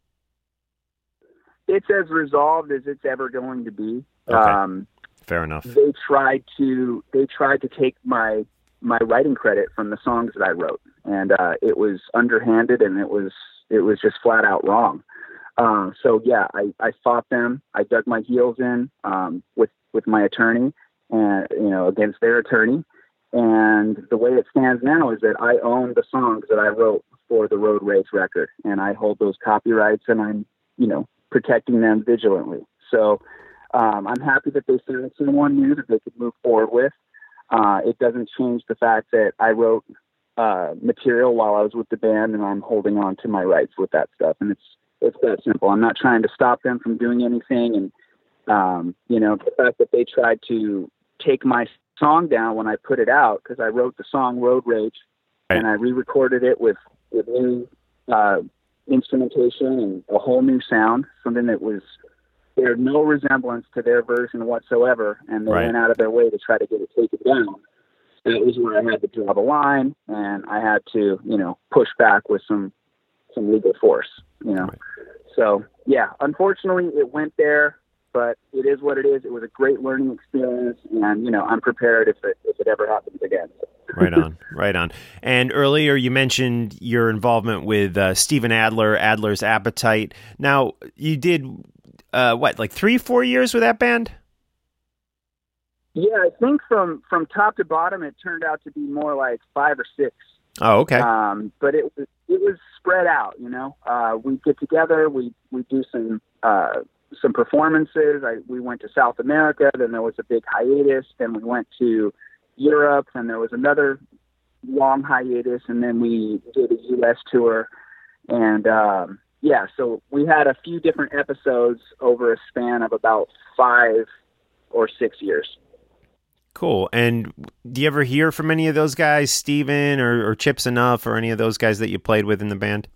It's as resolved as it's ever going to be. Okay. Um, Fair enough. They tried to they tried to take my my writing credit from the songs that I wrote, and uh, it was underhanded, and it was it was just flat out wrong. Uh, so yeah, I, I fought them. I dug my heels in um, with with my attorney, and you know, against their attorney. And the way it stands now is that I own the songs that I wrote for the Road Rage record, and I hold those copyrights, and I'm you know protecting them vigilantly. So um, I'm happy that they found someone new that they could move forward with. Uh, it doesn't change the fact that I wrote uh, material while I was with the band, and I'm holding on to my rights with that stuff, and it's. It's that simple. I'm not trying to stop them from doing anything. And, um, you know, the fact that they tried to take my song down when I put it out, because I wrote the song Road Rage, right, and I re-recorded it with, with new uh, instrumentation and a whole new sound, something that was, there's no resemblance to their version whatsoever. And they right. went out of their way to try to get it taken down. That was where I had to draw the line, and I had to, you know, push back with some, some legal force, you know. Right. So yeah, unfortunately it went there, but it is what it is. It was a great learning experience, and you know, I'm prepared if it if it ever happens again. Right on, right on. And earlier you mentioned your involvement with uh, Steven Adler, Adler's Appetite. Now you did uh, what, like three, four years with that band? Yeah, I think from from top to bottom, it turned out to be more like five or six. Oh, okay. Um, but it was it was spread out, you know. Uh, we get together, we we do some uh, some performances. I, we went to South America, then there was a big hiatus. Then we went to Europe, and there was another long hiatus, and then we did a U S tour. And um, yeah, so we had a few different episodes over a span of about five or six years. Cool. And do you ever hear from any of those guys, Steven or, or Chips Enough, or any of those guys that you played with in the band?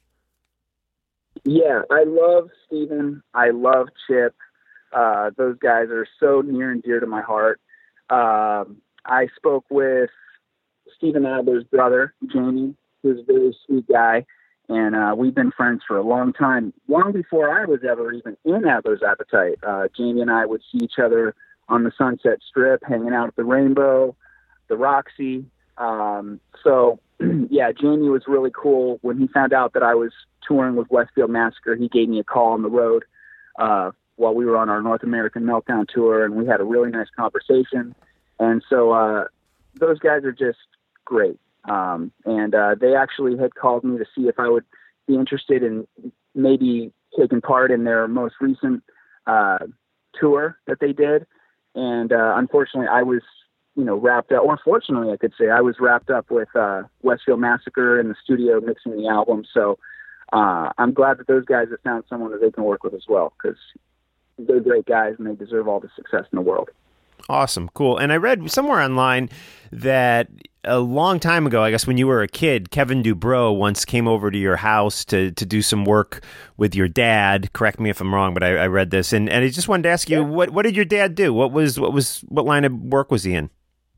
Yeah, I love Steven. I love Chip. Uh, those guys are so near and dear to my heart. Um, I spoke with Steven Adler's brother, Jamie, who's a very sweet guy. And uh, we've been friends for a long time, long before I was ever even in Adler's Appetite. Uh, Jamie and I would see each other on the Sunset Strip, hanging out at the Rainbow, the Roxy. Um, so, yeah, Jamie was really cool. When he found out that I was touring with Westfield Massacre, he gave me a call on the road uh, while we were on our North American Meltdown tour, and we had a really nice conversation. And so uh, those guys are just great. Um, and uh, they actually had called me to see if I would be interested in maybe taking part in their most recent uh, tour that they did. And uh, unfortunately, I was, you know, wrapped up, or fortunately, I could say, I was wrapped up with uh, Westfield Massacre in the studio mixing the album. So uh, I'm glad that those guys have found someone that they can work with as well, because they're great guys and they deserve all the success in the world. Awesome. Cool. And I read somewhere online that a long time ago, I guess when you were a kid, Kevin DuBrow once came over to your house to, to do some work with your dad. Correct me if I'm wrong, but I, I read this. And, and I just wanted to ask you, yeah. what, what did your dad do? What was, what was, what line of work was he in?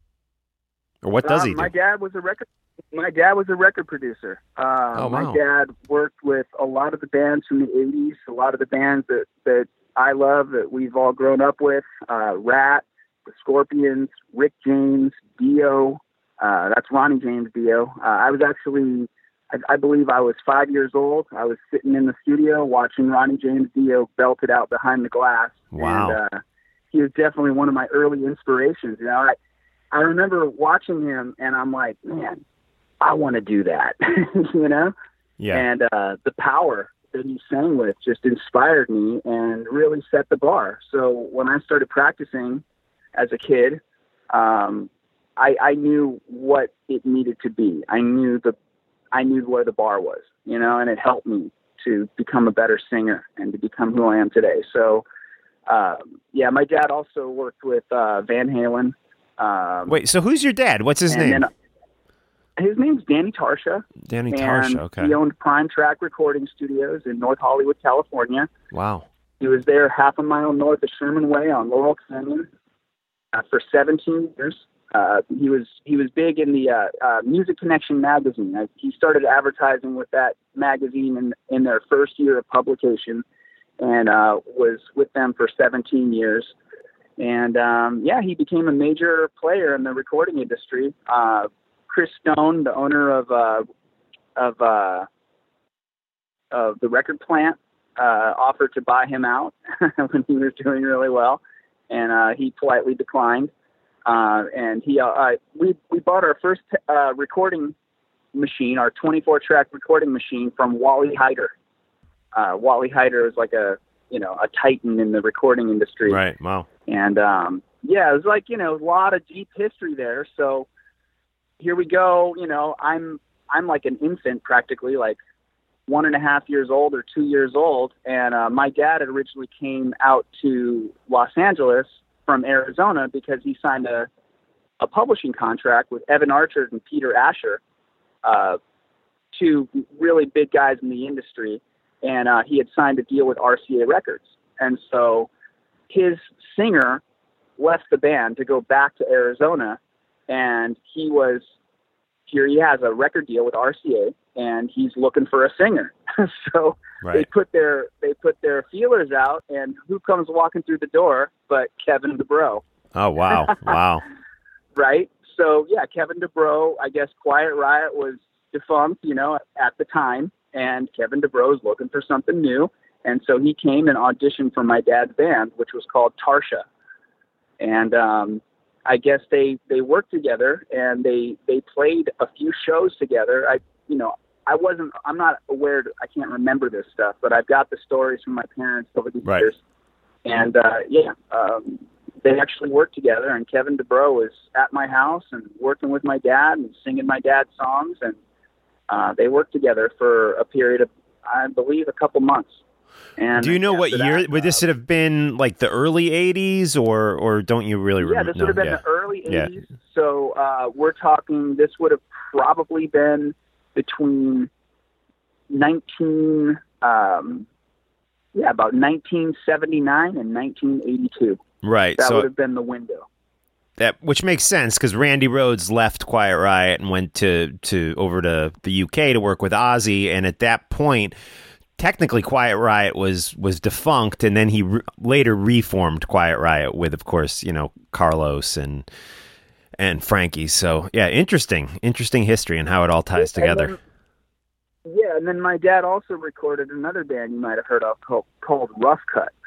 Or what does um, he do? My dad was a record, my dad was a record producer. Uh, oh, wow. My dad worked with a lot of the bands from the eighties, a lot of the bands that, that I love, that we've all grown up with, uh, Rat, the Scorpions, Rick James, Dio. Uh, that's Ronnie James Dio. Uh, I was actually, I, I believe I was five years old. I was sitting in the studio watching Ronnie James Dio belt it out behind the glass. Wow. And, uh, he was definitely one of my early inspirations. You know, I, I remember watching him and I'm like, man, I want to do that, you know? Yeah. And uh, the power that he sang with just inspired me and really set the bar. So when I started practicing as a kid, um, I, I knew what it needed to be. I knew the, I knew where the bar was, you know, and it helped me to become a better singer and to become who I am today. So, um, yeah, my dad also worked with uh, Van Halen. Um, Wait, so who's your dad? What's his name? Then, his name's Danny Tarsha. Danny and Tarsha, okay. He owned Prime Track Recording Studios in North Hollywood, California. Wow. He was there half a mile north of Sherman Way on Laurel Canyon uh, for seventeen years. Uh, he was he was big in the uh, uh, Music Connection magazine. Uh, he started advertising with that magazine in, in their first year of publication, and uh, was with them for seventeen years. And um, yeah, he became a major player in the recording industry. Uh, Chris Stone, the owner of uh, of uh, of the record plant, uh, offered to buy him out when he was doing really well, and uh, he politely declined. Uh, and he, uh, we we bought our first uh, recording machine, our twenty-four track recording machine, from Wally Heider. Uh, Wally Heider is like a you know a titan in the recording industry. Right. Wow. And um, yeah, it was like you know a lot of deep history there. So here we go. You know, I'm I'm like an infant practically, like one and a half years old or two years old. And uh, my dad had originally came out to Los Angeles from Arizona because he signed a, a publishing contract with Evan Archer and Peter Asher, uh, two really big guys in the industry. And uh, he had signed a deal with R C A Records. And so his singer left the band to go back to Arizona. And he was, here he has a record deal with R C A, and he's looking for a singer. so right. they put their they put their feelers out, and who comes walking through the door but Kevin DuBrow? Oh, wow. Wow. Right? So, yeah, Kevin DuBrow, I guess Quiet Riot was defunct, you know, at the time, and Kevin DuBrow is looking for something new. And so he came and auditioned for my dad's band, which was called Tarsha. And um, I guess they, they worked together, and they, they played a few shows together. I, you know, I wasn't, I'm not aware, I can't remember this stuff, but I've got the stories from my parents over the right. years. And, uh, yeah, um, they actually worked together, and Kevin DuBrow was at my house and working with my dad and singing my dad's songs. And, uh, they worked together for a period of, I believe, a couple months. And do you know what year? That, would this uh, have been like the early eighties, or or don't you really remember? Yeah, this no, would have been yeah. the early eighties. Yeah. So uh, we're talking, this would have probably been between nineteen, um, yeah, about nineteen seventy-nine and nineteen eighty-two. Right. That so would have been the window. That, which makes sense because Randy Rhoads left Quiet Riot and went to, to over to the U K to work with Ozzy, and at that point, technically Quiet Riot was was defunct, and then he re- later reformed Quiet Riot with, of course, you know, Carlos and and Frankie. So yeah, interesting, interesting history and how it all ties And together. Then, yeah, and then my dad also recorded another band you might have heard of called, called Rough Cut.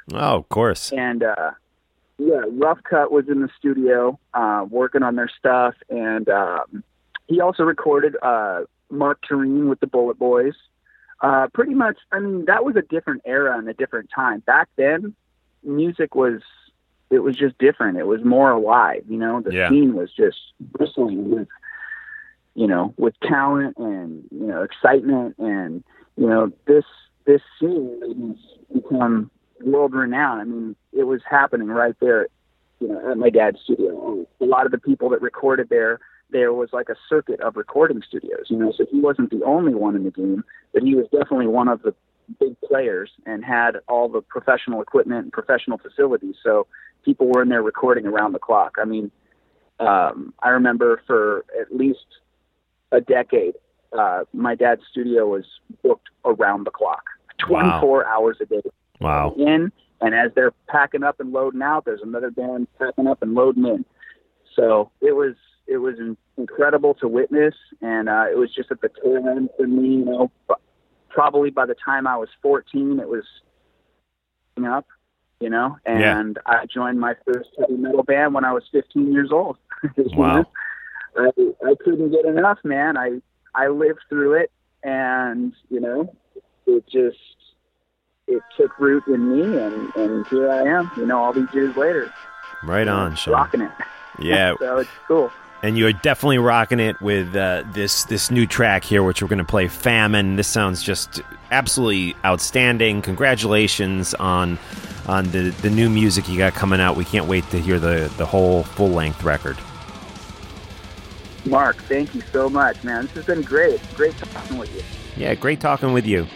Oh, of course. And uh, yeah, Rough Cut was in the studio uh, working on their stuff, and um, he also recorded uh, Mark Tureen with the Bullet Boys. Uh, pretty much, I mean, that was a different era and a different time. Back then, music was, it was just different. It was more alive, you know? The Yeah. scene was just bristling with, you know, with talent and, you know, excitement. And, you know, this, this scene has become world renowned. I mean, it was happening right there, you know, at my dad's studio. A lot of the people that recorded there, there was like a circuit of recording studios, you know, so he wasn't the only one in the game, but he was definitely one of the big players and had all the professional equipment and professional facilities. So people were in there recording around the clock. I mean, um, I remember for at least a decade, uh, my dad's studio was booked around the clock, twenty-four Wow. hours a day. Wow. In, and as they're packing up and loading out, there's another band packing up and loading in. So it was, it was incredible to witness, and uh, it was just at the tail end for me, you know. Probably by the time I was fourteen, it was up, you know, and yeah. I joined my first heavy metal band when I was fifteen years old. Wow. I, I couldn't get enough, man. I, I lived through it, and, you know, it just, it took root in me, and, and here I am, you know, all these years later. Right on, Sean. Rocking it. Yeah. So it's cool. And you're definitely rocking it with uh, this this new track here, which we're going to play, Famine. This sounds just absolutely outstanding. Congratulations on on the, the new music you got coming out. We can't wait to hear the, the whole full-length record. Mark, thank you so much, man. This has been great. Great talking with you. Yeah, great talking with you.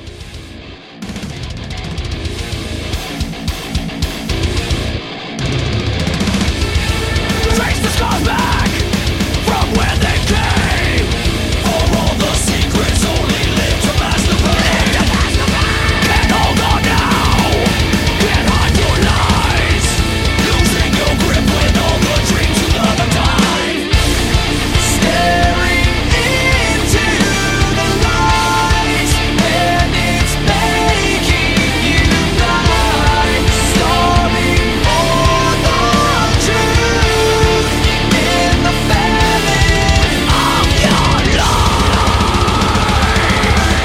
Trace the scars back from where they came. For all the secrets only live to mask the pain. Can't hold on now, can't hide your lies. Losing your grip with all the dreams you love and die. Staring into the light, and it's making you blind. Starving for the truth in the famine of your life.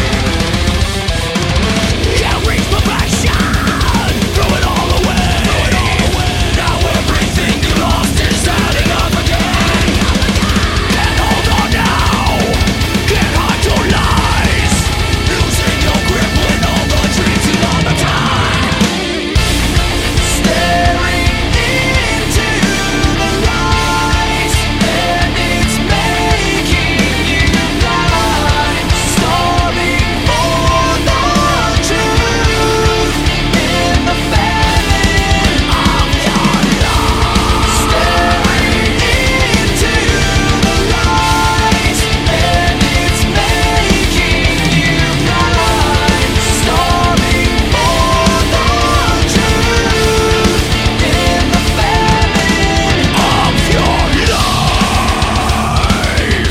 Can't reach perfection, throw it all away. Now everything you lost is adding up again. Can't hold on now, can't hide your lies. Losing your grip with all the dreams you love and die. Staring into the light, and it's making you blind. Starving for the truth in the famine of your life. Staring into the light, and it's making you blind. Starving for the truth in the famine of your life.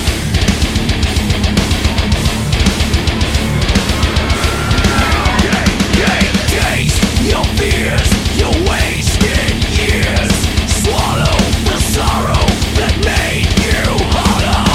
Taste your fears, your wasted years. Swallow the sorrow that made you hollow.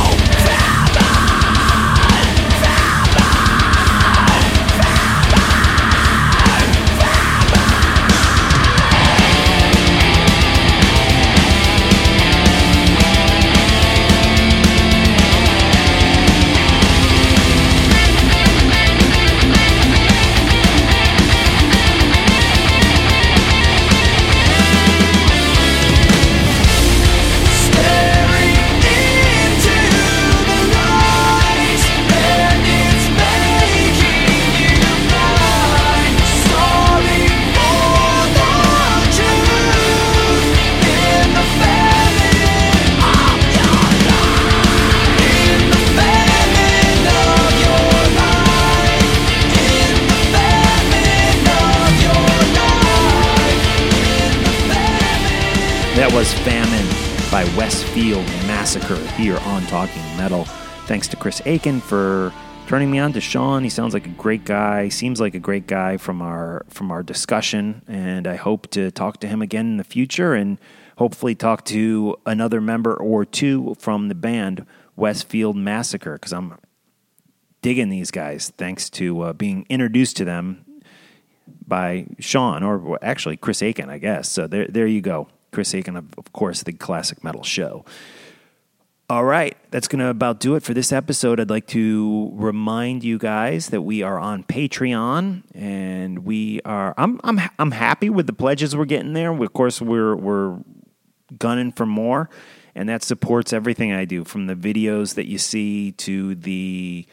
Staring into the light, and it's making you blind. Starving for the truth in the famine of your life. In the famine of your life. In the famine of your life. In the famine. That was Famine by Westfield Massacre here on Talking Metal. Thanks to Chris Aiken for turning me on to Sean. He sounds like a great guy, seems like a great guy from our from our discussion, and I hope to talk to him again in the future and hopefully talk to another member or two from the band Westfield Massacre, because I'm digging these guys thanks to uh, being introduced to them by Sean, or actually Chris Aiken, I guess. So there, there you go. Chris Aiken, of, of course, the Classic Metal Show. All right, that's going to about do it for this episode. I'd like to remind you guys that we are on Patreon, and we are. I'm I'm I'm happy with the pledges we're getting there. Of course, we're we're gunning for more, and that supports everything I do, from the videos that you see to the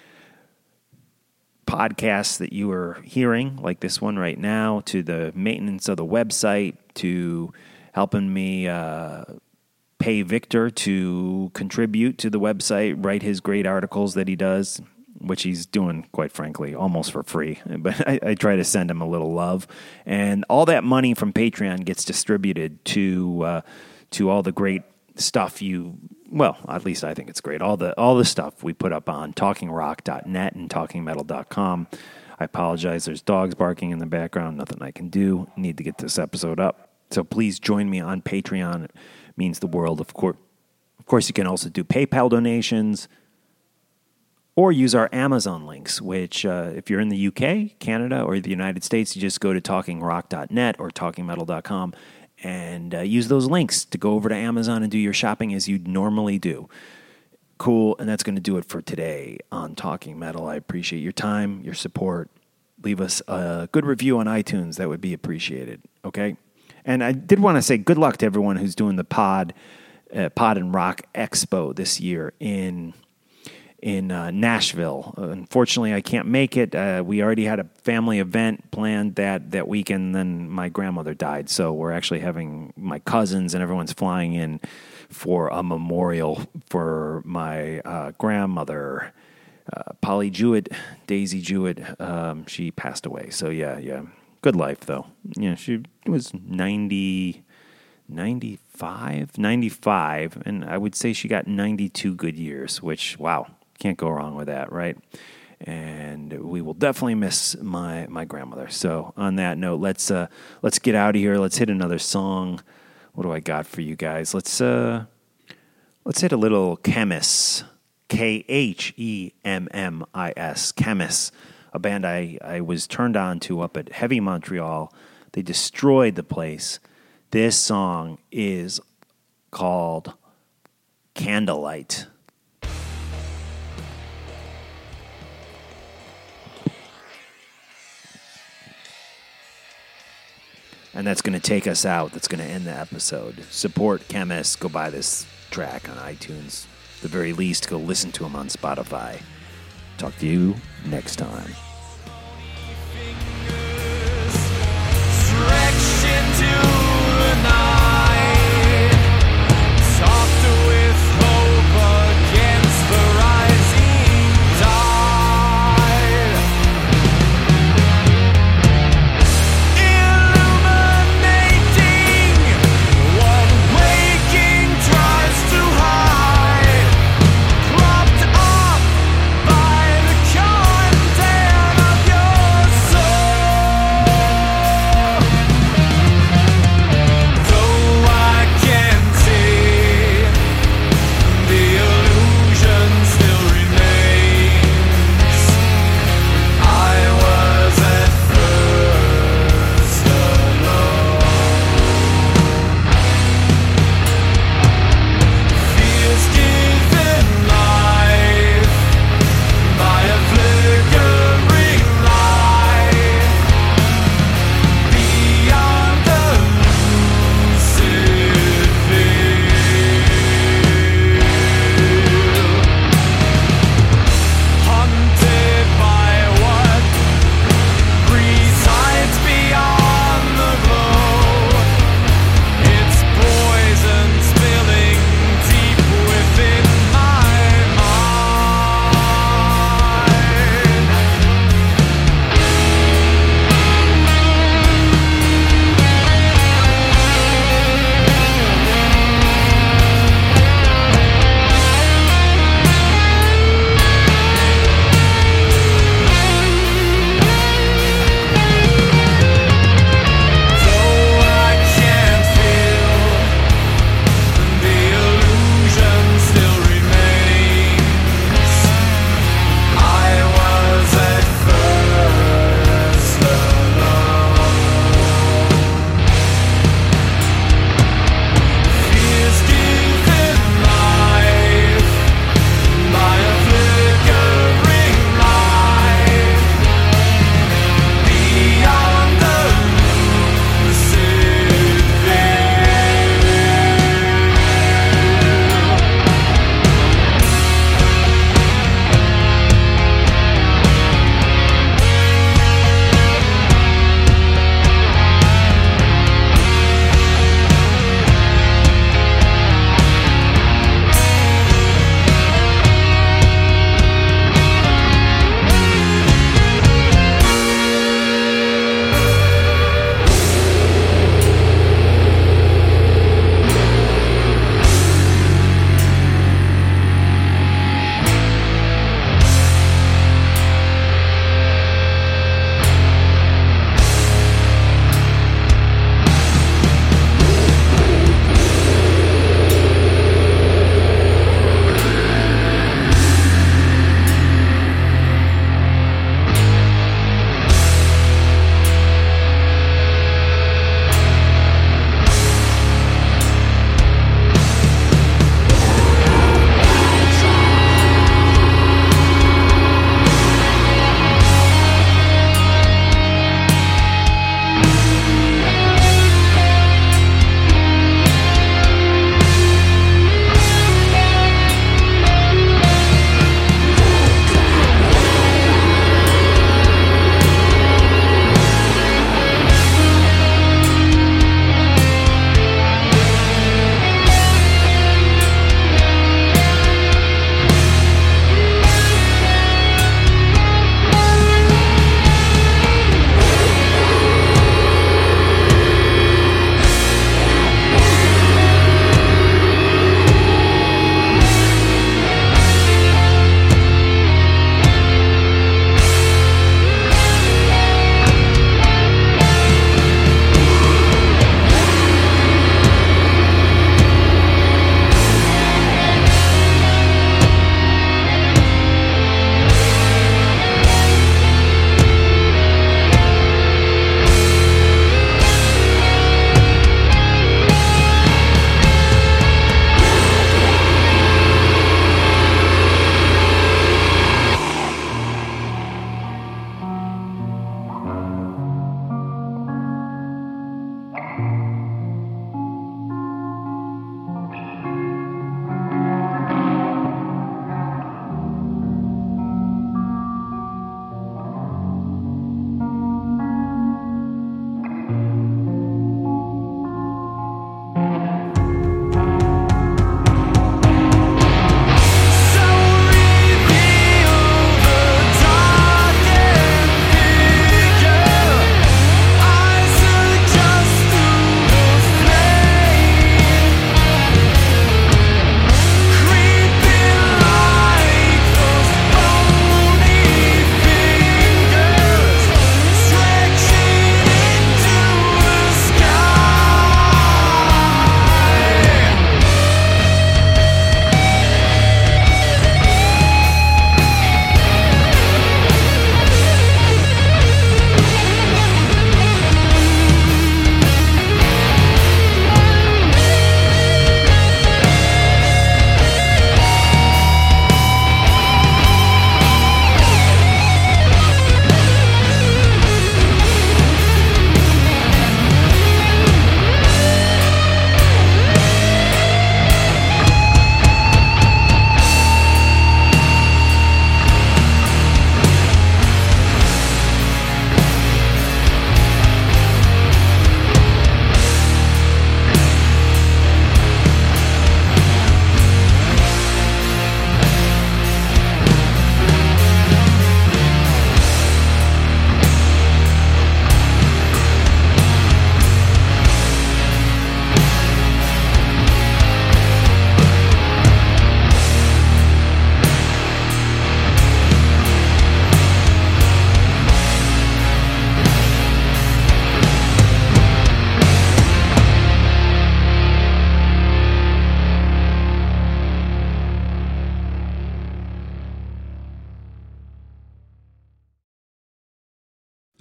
podcasts that you are hearing, like this one right now, to the maintenance of the website, to helping me uh, pay Victor to contribute to the website, write his great articles that he does, which he's doing, quite frankly, almost for free. But I, I try to send him a little love. And all that money from Patreon gets distributed to uh, to all the great stuff you, well, at least I think it's great, all the all the stuff we put up on talking rock dot net and talking metal dot com. I apologize, there's dogs barking in the background, nothing I can do. Need to get this episode up. So please join me on Patreon. It means the world. Of course, of course, you can also do PayPal donations or use our Amazon links, which uh, if you're in the U K, Canada, or the United States, you just go to talking rock dot net or talking metal dot com and uh, use those links to go over to Amazon and do your shopping as you'd normally do. Cool, and that's going to do it for today on Talking Metal. I appreciate your time, your support. Leave us a good review on iTunes. That would be appreciated, okay? And I did want to say good luck to everyone who's doing the Pod uh, Pod and Rock Expo this year in in uh, Nashville. Uh, unfortunately, I can't make it. Uh, we already had a family event planned that, that weekend, and then my grandmother died. So we're actually having my cousins and everyone's flying in for a memorial for my uh, grandmother, uh, Polly Jewett, Daisy Jewett. Um, she passed away. So yeah, yeah. Good life, though. Yeah, she was ninety, ninety-five, ninety-five, and I would say she got ninety-two good years, which, wow, can't go wrong with that, right? And we will definitely miss my my grandmother. So on that note, let's uh, let's get out of here. Let's hit another song. What do I got for you guys? Let's uh, let's hit a little Khemmis, K H E M M I S, Khemmis. A band I, I was turned on to up at Heavy Montreal. They destroyed the place. This song is called Candlelight. And that's going to take us out. That's going to end the episode. Support Khemmis. Go buy this track on iTunes. At the very least, go listen to them on Spotify. Talk to you next time. Stretched into the night, soft with hope against the rising tide, illuminating what waking tries to hide, propped up by the content.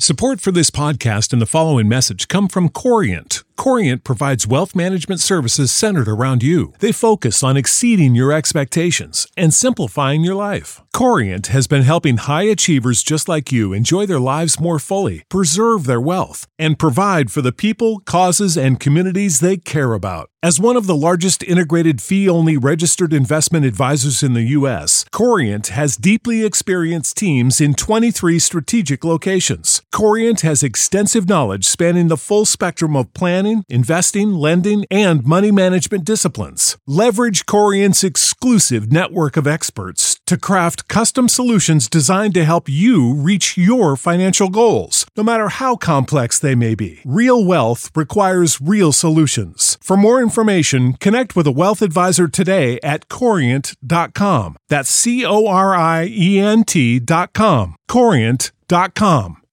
Support for this podcast and the following message come from Corient. Corient provides wealth management services centered around you. They focus on exceeding your expectations and simplifying your life. Corient has been helping high achievers just like you enjoy their lives more fully, preserve their wealth, and provide for the people, causes, and communities they care about. As one of the largest integrated fee-only registered investment advisors in the U S, Corient has deeply experienced teams in twenty-three strategic locations. Corient has extensive knowledge spanning the full spectrum of planning, investing, lending, and money management disciplines. Leverage Corient's exclusive network of experts to craft custom solutions designed to help you reach your financial goals, no matter how complex they may be. Real wealth requires real solutions. For more information, connect with a wealth advisor today at corient dot com. That's C O R I E N T dot com. corient dot com.